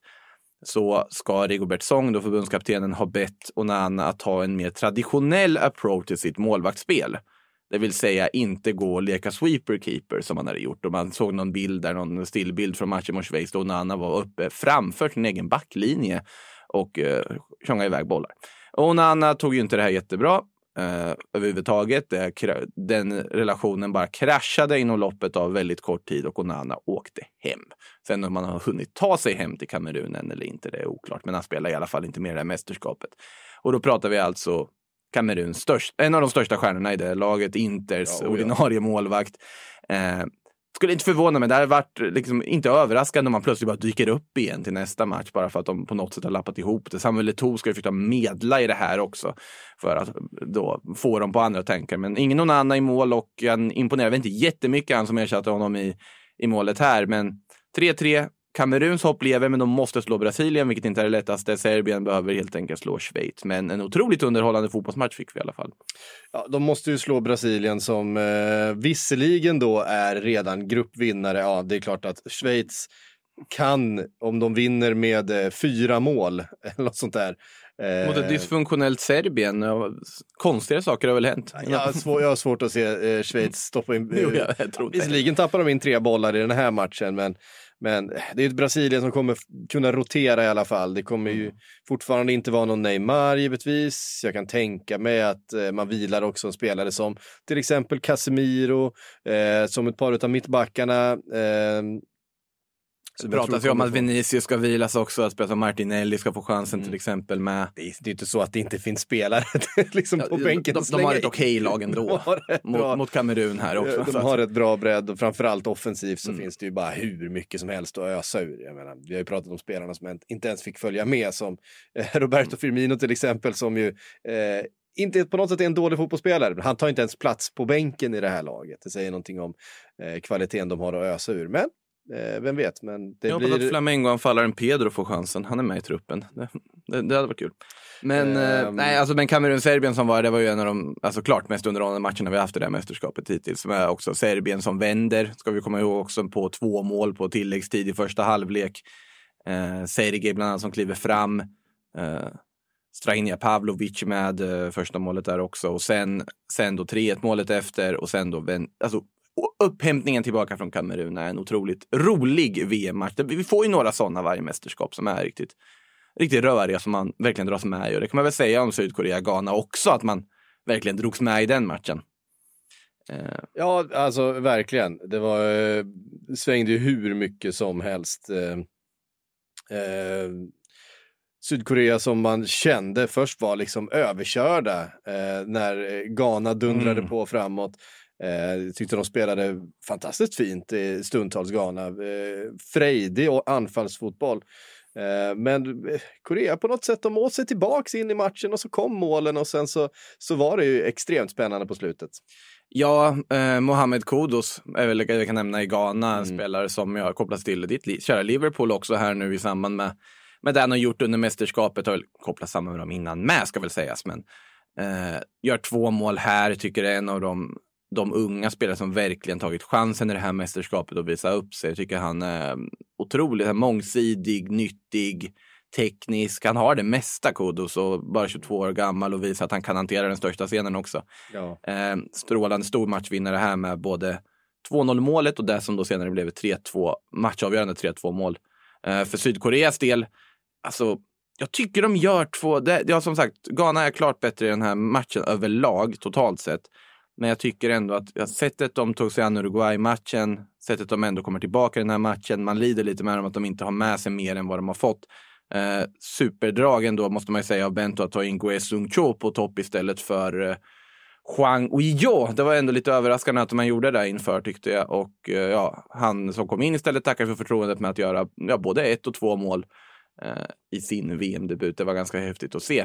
så ska Rigobert Song, då förbundskaptenen, ha bett Onana att ha en mer traditionell approach till sitt målvaktsspel. Det vill säga inte gå och leka sweeper-keeper som han hade gjort. Och man såg någon bild där, någon stillbild från matchen mot Schweiz då Onana var uppe framför sin egen backlinje och eh, tjonga iväg bollar. Och Onana tog ju inte det här jättebra. Uh, överhuvudtaget, den relationen bara kraschade inom loppet av väldigt kort tid och Onana åkte hem. Sen om man har hunnit ta sig hem till Kamerunen eller inte, det är oklart, men han spelar i alla fall inte mer det här mästerskapet. Och då pratar vi alltså Kameruns största, en av de största stjärnorna i det laget, Inters ja, ordinarie målvakt. uh, Skulle inte förvåna mig, det har varit liksom inte överraskande om man plötsligt bara dyker upp igen till nästa match bara för att de på något sätt har lappat ihop det. Samuel Eto'o ska ju försöka medla i det här också för att då få dem på andra tankar. Men ingen någon annan i mål och han imponerar inte jättemycket, han som ersatte honom i, i målet här. Men tre tre, Kameruns hopp lever, men de måste slå Brasilien, vilket inte är det lättaste. Serbien behöver helt enkelt slå Schweiz. Men en otroligt underhållande fotbollsmatch fick vi i alla fall. Ja, de måste ju slå Brasilien som eh, visserligen då är redan gruppvinnare. Ja, det är klart att Schweiz kan, om de vinner med eh, fyra mål eller något sånt där. Eh, Mot ett dysfunktionellt Serbien. Konstigare saker har väl hänt. Jag har, svår, jag har svårt att se eh, Schweiz stoppa in. Eh, jo, jag, jag tror visserligen tappar de in tre bollar i den här matchen, men Men det är ett Brasilien som kommer kunna rotera i alla fall. Det kommer ju fortfarande inte vara någon Neymar givetvis. Jag kan tänka mig att eh, man vilar också en spelare som till exempel Casemiro, eh, som ett par av mittbackarna. Eh, det pratas ju om att Vinicius ska vilas också, att spela Martinelli ska få chansen mm. till exempel med. Det är, det är inte så att det inte finns spelare liksom på ja, bänken. De, de, de har ett okej lag ändå mot, mot Kamerun här också. De, de har ett bra bredd och framförallt offensivt så mm. finns det ju bara hur mycket som helst att ösa ur. Jag menar, vi har ju pratat om spelarna som inte ens fick följa med, som eh, Roberto Firmino till exempel, som ju eh, inte på något sätt är en dålig fotbollsspelare. Han tar inte ens plats på bänken i det här laget. Det säger någonting om eh, kvaliteten de har att ösa ur. Men Eh, vem vet, men det jag blir... hoppas att Flamengo-anfallaren Pedro får chansen. Han är med i truppen. Det, det, det hade varit kul. Men, eh, nej, alltså, men Kamerun-Serbien som var, det var ju en av de alltså, klart mest underhållande matcherna vi haft i det här mästerskapet hittills. Som är också Serbien som vänder, ska vi komma ihåg också, på två mål på tilläggstid i första halvlek. Eh, Sergej bland annat som kliver fram. Eh, Strajnja Pavlovic med eh, första målet där också. Och sen, sen då tre ett målet efter och sen då vänd, alltså och upphämtningen tillbaka från Kamerun är en otroligt rolig V M-match. Vi får ju några sådana varje mästerskap som är riktigt, riktigt röriga, som man verkligen dras med i. Och det kan man väl säga om Sydkorea, Ghana också, att man verkligen drogs med i den matchen. Eh. Ja, alltså verkligen. Det var, eh, svängde ju hur mycket som helst. Eh, eh, Sydkorea som man kände först var liksom överkörda eh, när Ghana dundrade mm. på framåt. Eh, tyckte de spelade fantastiskt fint i stundtals Ghana. Eh, frejdig och anfallsfotboll. Eh, men Korea på något sätt, de åt sig tillbaks in i matchen och så kom målen och sen så, så var det ju extremt spännande på slutet. Ja, eh, Mohamed Kudus är väl jag kan nämna i Ghana, mm. spelare som jag kopplas till ditt li- kära Liverpool också här nu i samband med, med det han har gjort under mästerskapet, har kopplat samman med dem innan med ska väl sägas, men eh, gör två mål här, tycker det är en av de, de unga spelare som verkligen tagit chansen i det här mästerskapet och visa upp sig. Jag tycker han är otroligt mångsidig, nyttig, teknisk. Han har det mesta Kudus och bara tjugotvå år gammal och visar att han kan hantera den största scenen också. Ja. Eh, strålande stor matchvinnare här med både två noll målet och det som då senare blev tre två, matchavgörande tre två mål. Eh, för Sydkoreas del, alltså jag tycker de gör två, det, ja som sagt, Ghana är klart bättre i den här matchen överlag totalt sett. Men jag tycker ändå att ja, sättet de tog sig an Uruguay-matchen, sättet de ändå kommer tillbaka i den här matchen, man lider lite med dem att de inte har med sig mer än vad de har fått. Eh, superdragen då måste man ju säga av Bento att ta in Goe Sung Cho på topp istället för eh, Hwang Uijo. Det var ändå lite överraskande att man gjorde det inför tyckte jag. Och eh, ja, han som kom in istället tackar för förtroendet med att göra ja, både ett och två mål eh, i sin V M-debut. Det var ganska häftigt att se.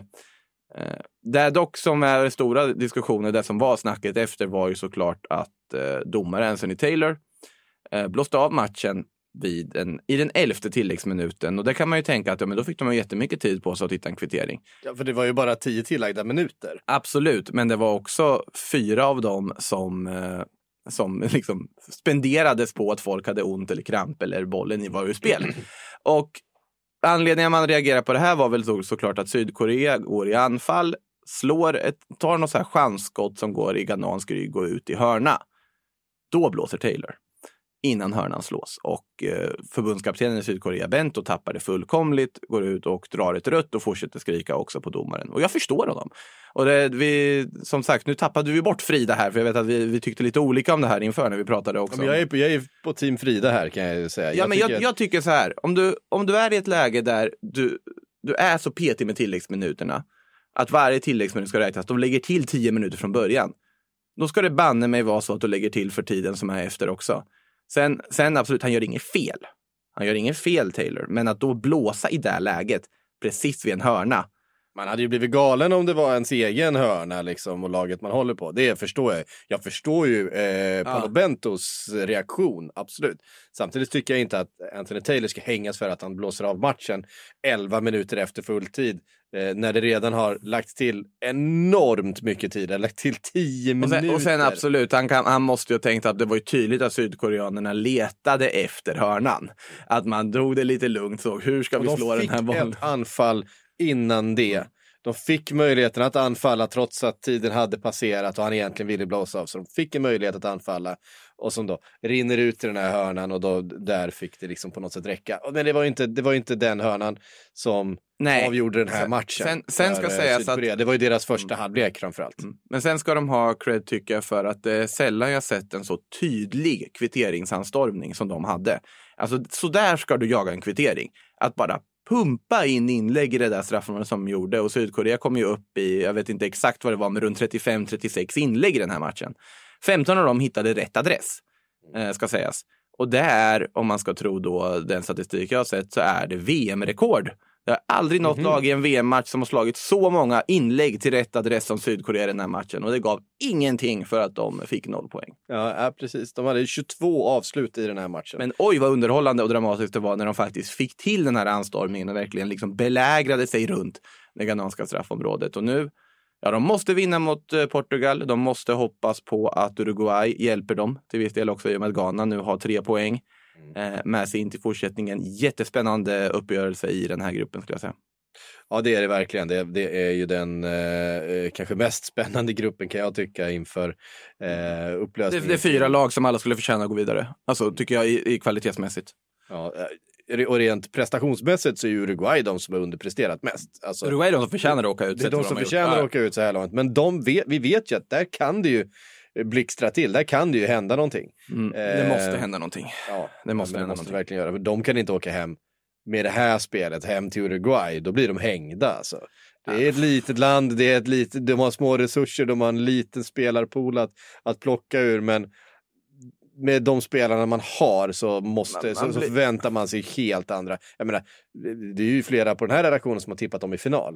Eh, det dock som är stora diskussioner, det som var snacket efter var ju såklart att eh, domaren Anthony Taylor eh, blåste av matchen vid en, i den elfte tilläggsminuten. Och det kan man ju tänka att ja, men då fick de ju jättemycket tid på sig att hitta en kvittering. Ja, för det var ju bara tio tillagda minuter. Absolut, men det var också fyra av dem som, eh, som liksom spenderades på att folk hade ont eller kramp eller bollen i var ur spel. Och anledningen man reagerar på det här var väl så, såklart att Sydkorea går i anfall, slår ett, tar något så här chansskott som går i ghanansk rygg och ut i hörna. Då blåser Taylor innan hörnan slås. Och eh, förbundskaptenen i Sydkorea, Bento, tappar det fullkomligt, går ut och drar ett rött och fortsätter skrika också på domaren. Och jag förstår honom. Och det, vi, som sagt, nu tappade vi bort Frida här, för jag vet att vi, vi tyckte lite olika om det här inför när vi pratade också. Ja, men jag, är på, jag är på team Frida här kan jag ju säga. Ja, jag men tycker... jag, jag tycker så här, om du, om du är i ett läge där du, du är så petig med tilläggsminuterna, att varje tilläggsminut ska räknas, de lägger till tio minuter från början. Då ska det banne mig vara så att du lägger till för tiden som är efter också. Sen, sen absolut, han gör inget fel. Han gör inget fel, Taylor. Men att då blåsa i det läget precis vid en hörna. Man hade ju blivit galen om det var ens egen hörna liksom, och laget man håller på. Det förstår jag. Jag förstår ju eh, Paolo ja. Bentos reaktion, absolut. Samtidigt tycker jag inte att Anthony Taylor ska hängas för att han blåser av matchen elva minuter efter fulltid. Eh, när det redan har lagt till enormt mycket tid. Det har lagt till tio minuter. Och sen, och sen absolut, han, kan, han måste ju ha tänkt att det var ju tydligt att sydkoreanerna letade efter hörnan. Att man drog det lite lugnt, så hur ska vi slå den här bollen? De fick ett anfall innan det. De fick möjligheten att anfalla trots att tiden hade passerat och han egentligen ville blåsa av. Så de fick en möjlighet att anfalla och som då rinner ut i den här hörnan och då där fick det liksom på något sätt räcka. Men det var ju inte, det var inte den hörnan som Nej. avgjorde den här sen, matchen. Sen, sen ska sägas att... Det var ju deras första mm. halvlek framförallt. Mm. Men sen ska de ha cred tycker jag för att det är sällan jag sett en så tydlig kvitteringsanstormning som de hade. Alltså så där ska du jaga en kvittering. Att bara pumpa in inlägg i det där straffområdet som de gjorde. Och Sydkorea kom ju upp i, jag vet inte exakt vad det var, men runt trettiofem trettiosex inlägg i den här matchen. femton av dem hittade rätt adress, eh, ska sägas. Och det är, om man ska tro då den statistik jag har sett, så är det V M-rekord. Det har aldrig något mm-hmm. lag i en V M-match som har slagit så många inlägg till rätt adress som Sydkorea i den här matchen. Och det gav ingenting för att de fick noll poäng. Ja, ja precis. De hade tjugotvå avslut i den här matchen. Men oj vad underhållande och dramatiskt det var när de faktiskt fick till den här anstormningen och verkligen liksom belägrade sig runt det ghananska straffområdet. Och nu, ja, de måste vinna mot eh, Portugal. De måste hoppas på att Uruguay hjälper dem till viss del också i och med att Ghana nu har tre poäng. Eh, med sig in till fortsättningen. Jättespännande uppgörelse i den här gruppen skulle jag säga. Ja, det är det verkligen. Det, det är ju den eh, kanske mest spännande gruppen kan jag tycka inför eh, upplösningen. Det, det är fyra lag som alla skulle förtjäna att gå vidare. Alltså tycker jag i, i kvalitetsmässigt. Ja, och rent prestationsmässigt så är ju Uruguay de som har underpresterat mest. Alltså, Uruguay är de som förtjänar att åka ut. Det är de som förtjänar att åka ut så här långt. Men de vet, vi vet ju att där kan det ju blixtra till. Där kan det ju hända någonting. Mm, det eh, måste hända någonting. Ja, det måste det hända måste någonting. verkligen göra. De kan inte åka hem med det här spelet hem till Uruguay. Då blir de hängda alltså. Det är ett litet land, det är ett litet, de har små resurser, de har en liten spelarpool att, att plocka ur, men med de spelarna man har så måste man, man så, så förväntar man sig helt andra. Jag menar, det är ju flera på den här redaktionen som har tippat dem i final.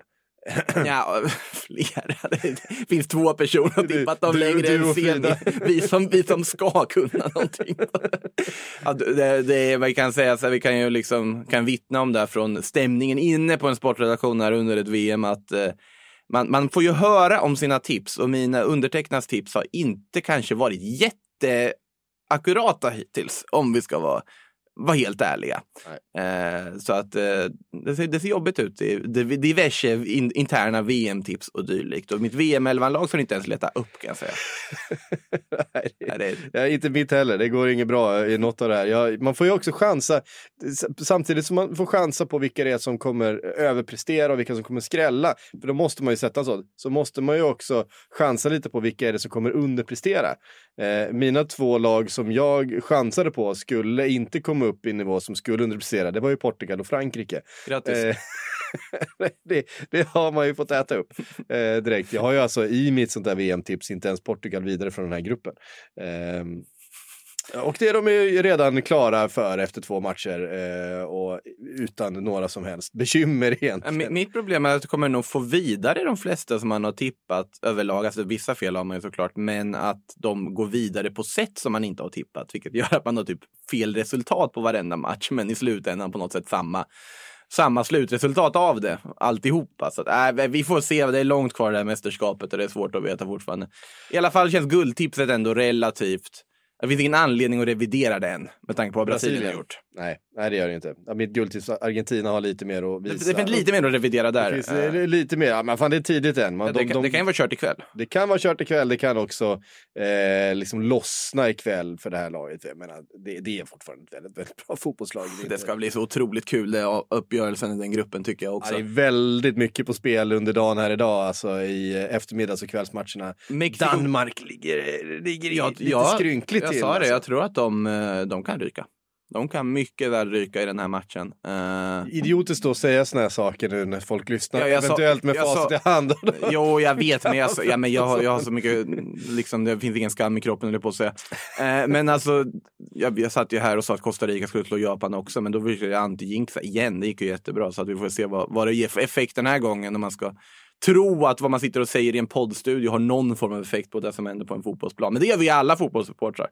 Ja, flera. Det finns två personer som har tippat dem du, längre du än semi. Vi som, vi som ska kunna någonting. Ja, det, det, vi kan säga så här, vi kan ju liksom kan vittna om det från stämningen inne på en sportredaktion här under ett V M att eh, man, man får ju höra om sina tips, och mina undertecknas tips har inte kanske varit jätteakkurata hittills, om vi ska vara var helt ärliga. Eh, så att eh, det, ser, det ser jobbigt ut. Det, det, det är diverse in, interna V M-tips och dylikt. Och mitt V M elva-lag får inte ens leta upp, kan jag säga. Nej, det, Nej, det är inte mitt heller. Det går inget bra i något av det här. Jag, man får ju också chansa, samtidigt som man får chansa på vilka det är som kommer överprestera och vilka som kommer skrälla. För då måste man ju sätta så. Så måste man ju också chansa lite på vilka är det som kommer underprestera. Eh, mina två lag som jag chansade på skulle inte komma upp i nivå som skulle underprestera. Det var ju Portugal och Frankrike. Grattis. Eh, det, det har man ju fått äta upp eh, direkt. Jag har ju alltså i mitt sånt där V M-tips inte ens Portugal vidare från den här gruppen. Eh, och det är de ju redan klara för efter två matcher eh, och utan några som helst bekymmer egentligen. Mitt problem är att du kommer nog få vidare de flesta som man har tippat överlag. Alltså vissa fel har man ju såklart, men att de går vidare på sätt som man inte har tippat, vilket gör att man har typ fel resultat på varenda match, men i slutändan på något sätt samma samma slutresultat av det, alltihopa. Så att, äh, vi får se, det är långt kvar det här mästerskapet och det är svårt att veta fortfarande. I alla fall känns guldtipset ändå relativt. Det finns ingen anledning att revidera den med tanke på vad Brasilien, Brasilien har gjort. Nej, nej, det gör det inte. Ja, mitt guldtips, Argentina har lite mer att visa. Det, det finns lite mer att revidera där. Det finns uh. lite mer, ja, men fan det är tidigt än. Man, ja, det, de, kan, de, det kan ju vara kört ikväll. Det kan vara kört ikväll, det kan också eh, liksom lossna ikväll för det här laget. Jag menar, det, det är fortfarande ett väldigt, väldigt bra fotbollslag. Det, det ska bli så otroligt kul, det, uppgörelsen i den gruppen tycker jag också. Ja, det är väldigt mycket på spel under dagen här idag, alltså i eftermiddags- och kvällsmatcherna. Mexico. Danmark ligger, ligger jag, lite jag, skrynkligt jag till. Jag sa det, alltså. jag tror att de, de kan ryka. De kan mycket väl ryka i den här matchen. Uh... Idiotiskt då att säga såna här saker nu när folk lyssnar. Ja, eventuellt sa, med facit sa, i hand. Jo, jag vet, men jag, ja, men jag, har, jag har så mycket, liksom, det finns ingen skam i kroppen, eller på att säga. Uh, men alltså, jag, jag satt ju här och sa att Costa Rica skulle slå Japan också, men då vill jag anti-jinxa igen. Det gick ju jättebra, så att vi får se vad, vad det ger för effekt den här gången, när man ska tro att vad man sitter och säger i en poddstudio har någon form av effekt på det som händer på en fotbollsplan. Men det gör vi alla fotbollssupportrar.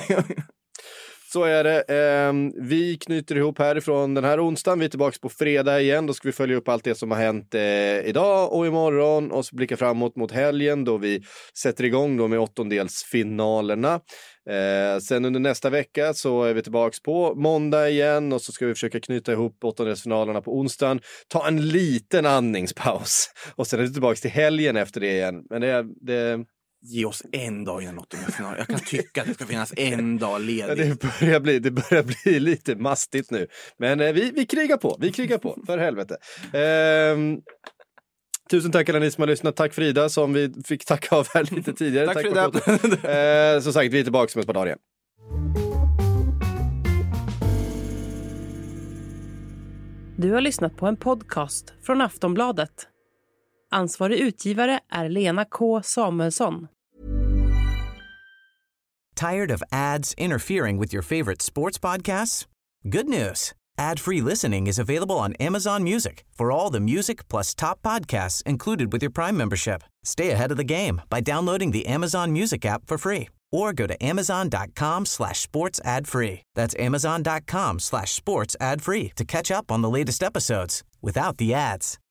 Så är det. Eh, vi knyter ihop härifrån den här onsdagen. Vi är tillbaka på fredag igen. Då ska vi följa upp allt det som har hänt eh, idag och imorgon. Och så blicka framåt mot helgen då vi sätter igång då med åttondelsfinalerna. Eh, sen under nästa vecka så är vi tillbaka på måndag igen. Och så ska vi försöka knyta ihop åttondelsfinalerna på onsdagen. Ta en liten andningspaus. Och sen är vi tillbaka till helgen efter det igen. Men det är... Det... Ge oss en dag innan åttondelsfinalen. Jag kan tycka att det ska finnas en dag ledigt. Ja, det, börjar bli, det börjar bli lite mastigt nu. Men eh, vi, vi krigar på. Vi krigar på, för helvete. Eh, tusen tack alla ni som har lyssnat. Tack Frida som vi fick tacka av här lite tidigare. Tack, tack Frida. eh, som sagt, vi är tillbaka om ett par dagar igen. Du har lyssnat på en podcast från Aftonbladet. Ansvarig utgivare är Lena K. Samuelsson. Tired of ads interfering with your favorite sports podcasts? Good news. Ad-free listening is available on Amazon Music for all the music plus top podcasts included with your Prime membership. Stay ahead of the game by downloading the Amazon Music app for free or go to amazon.com slash sports ad free. That's amazon.com slash sports ad free to catch up on the latest episodes without the ads.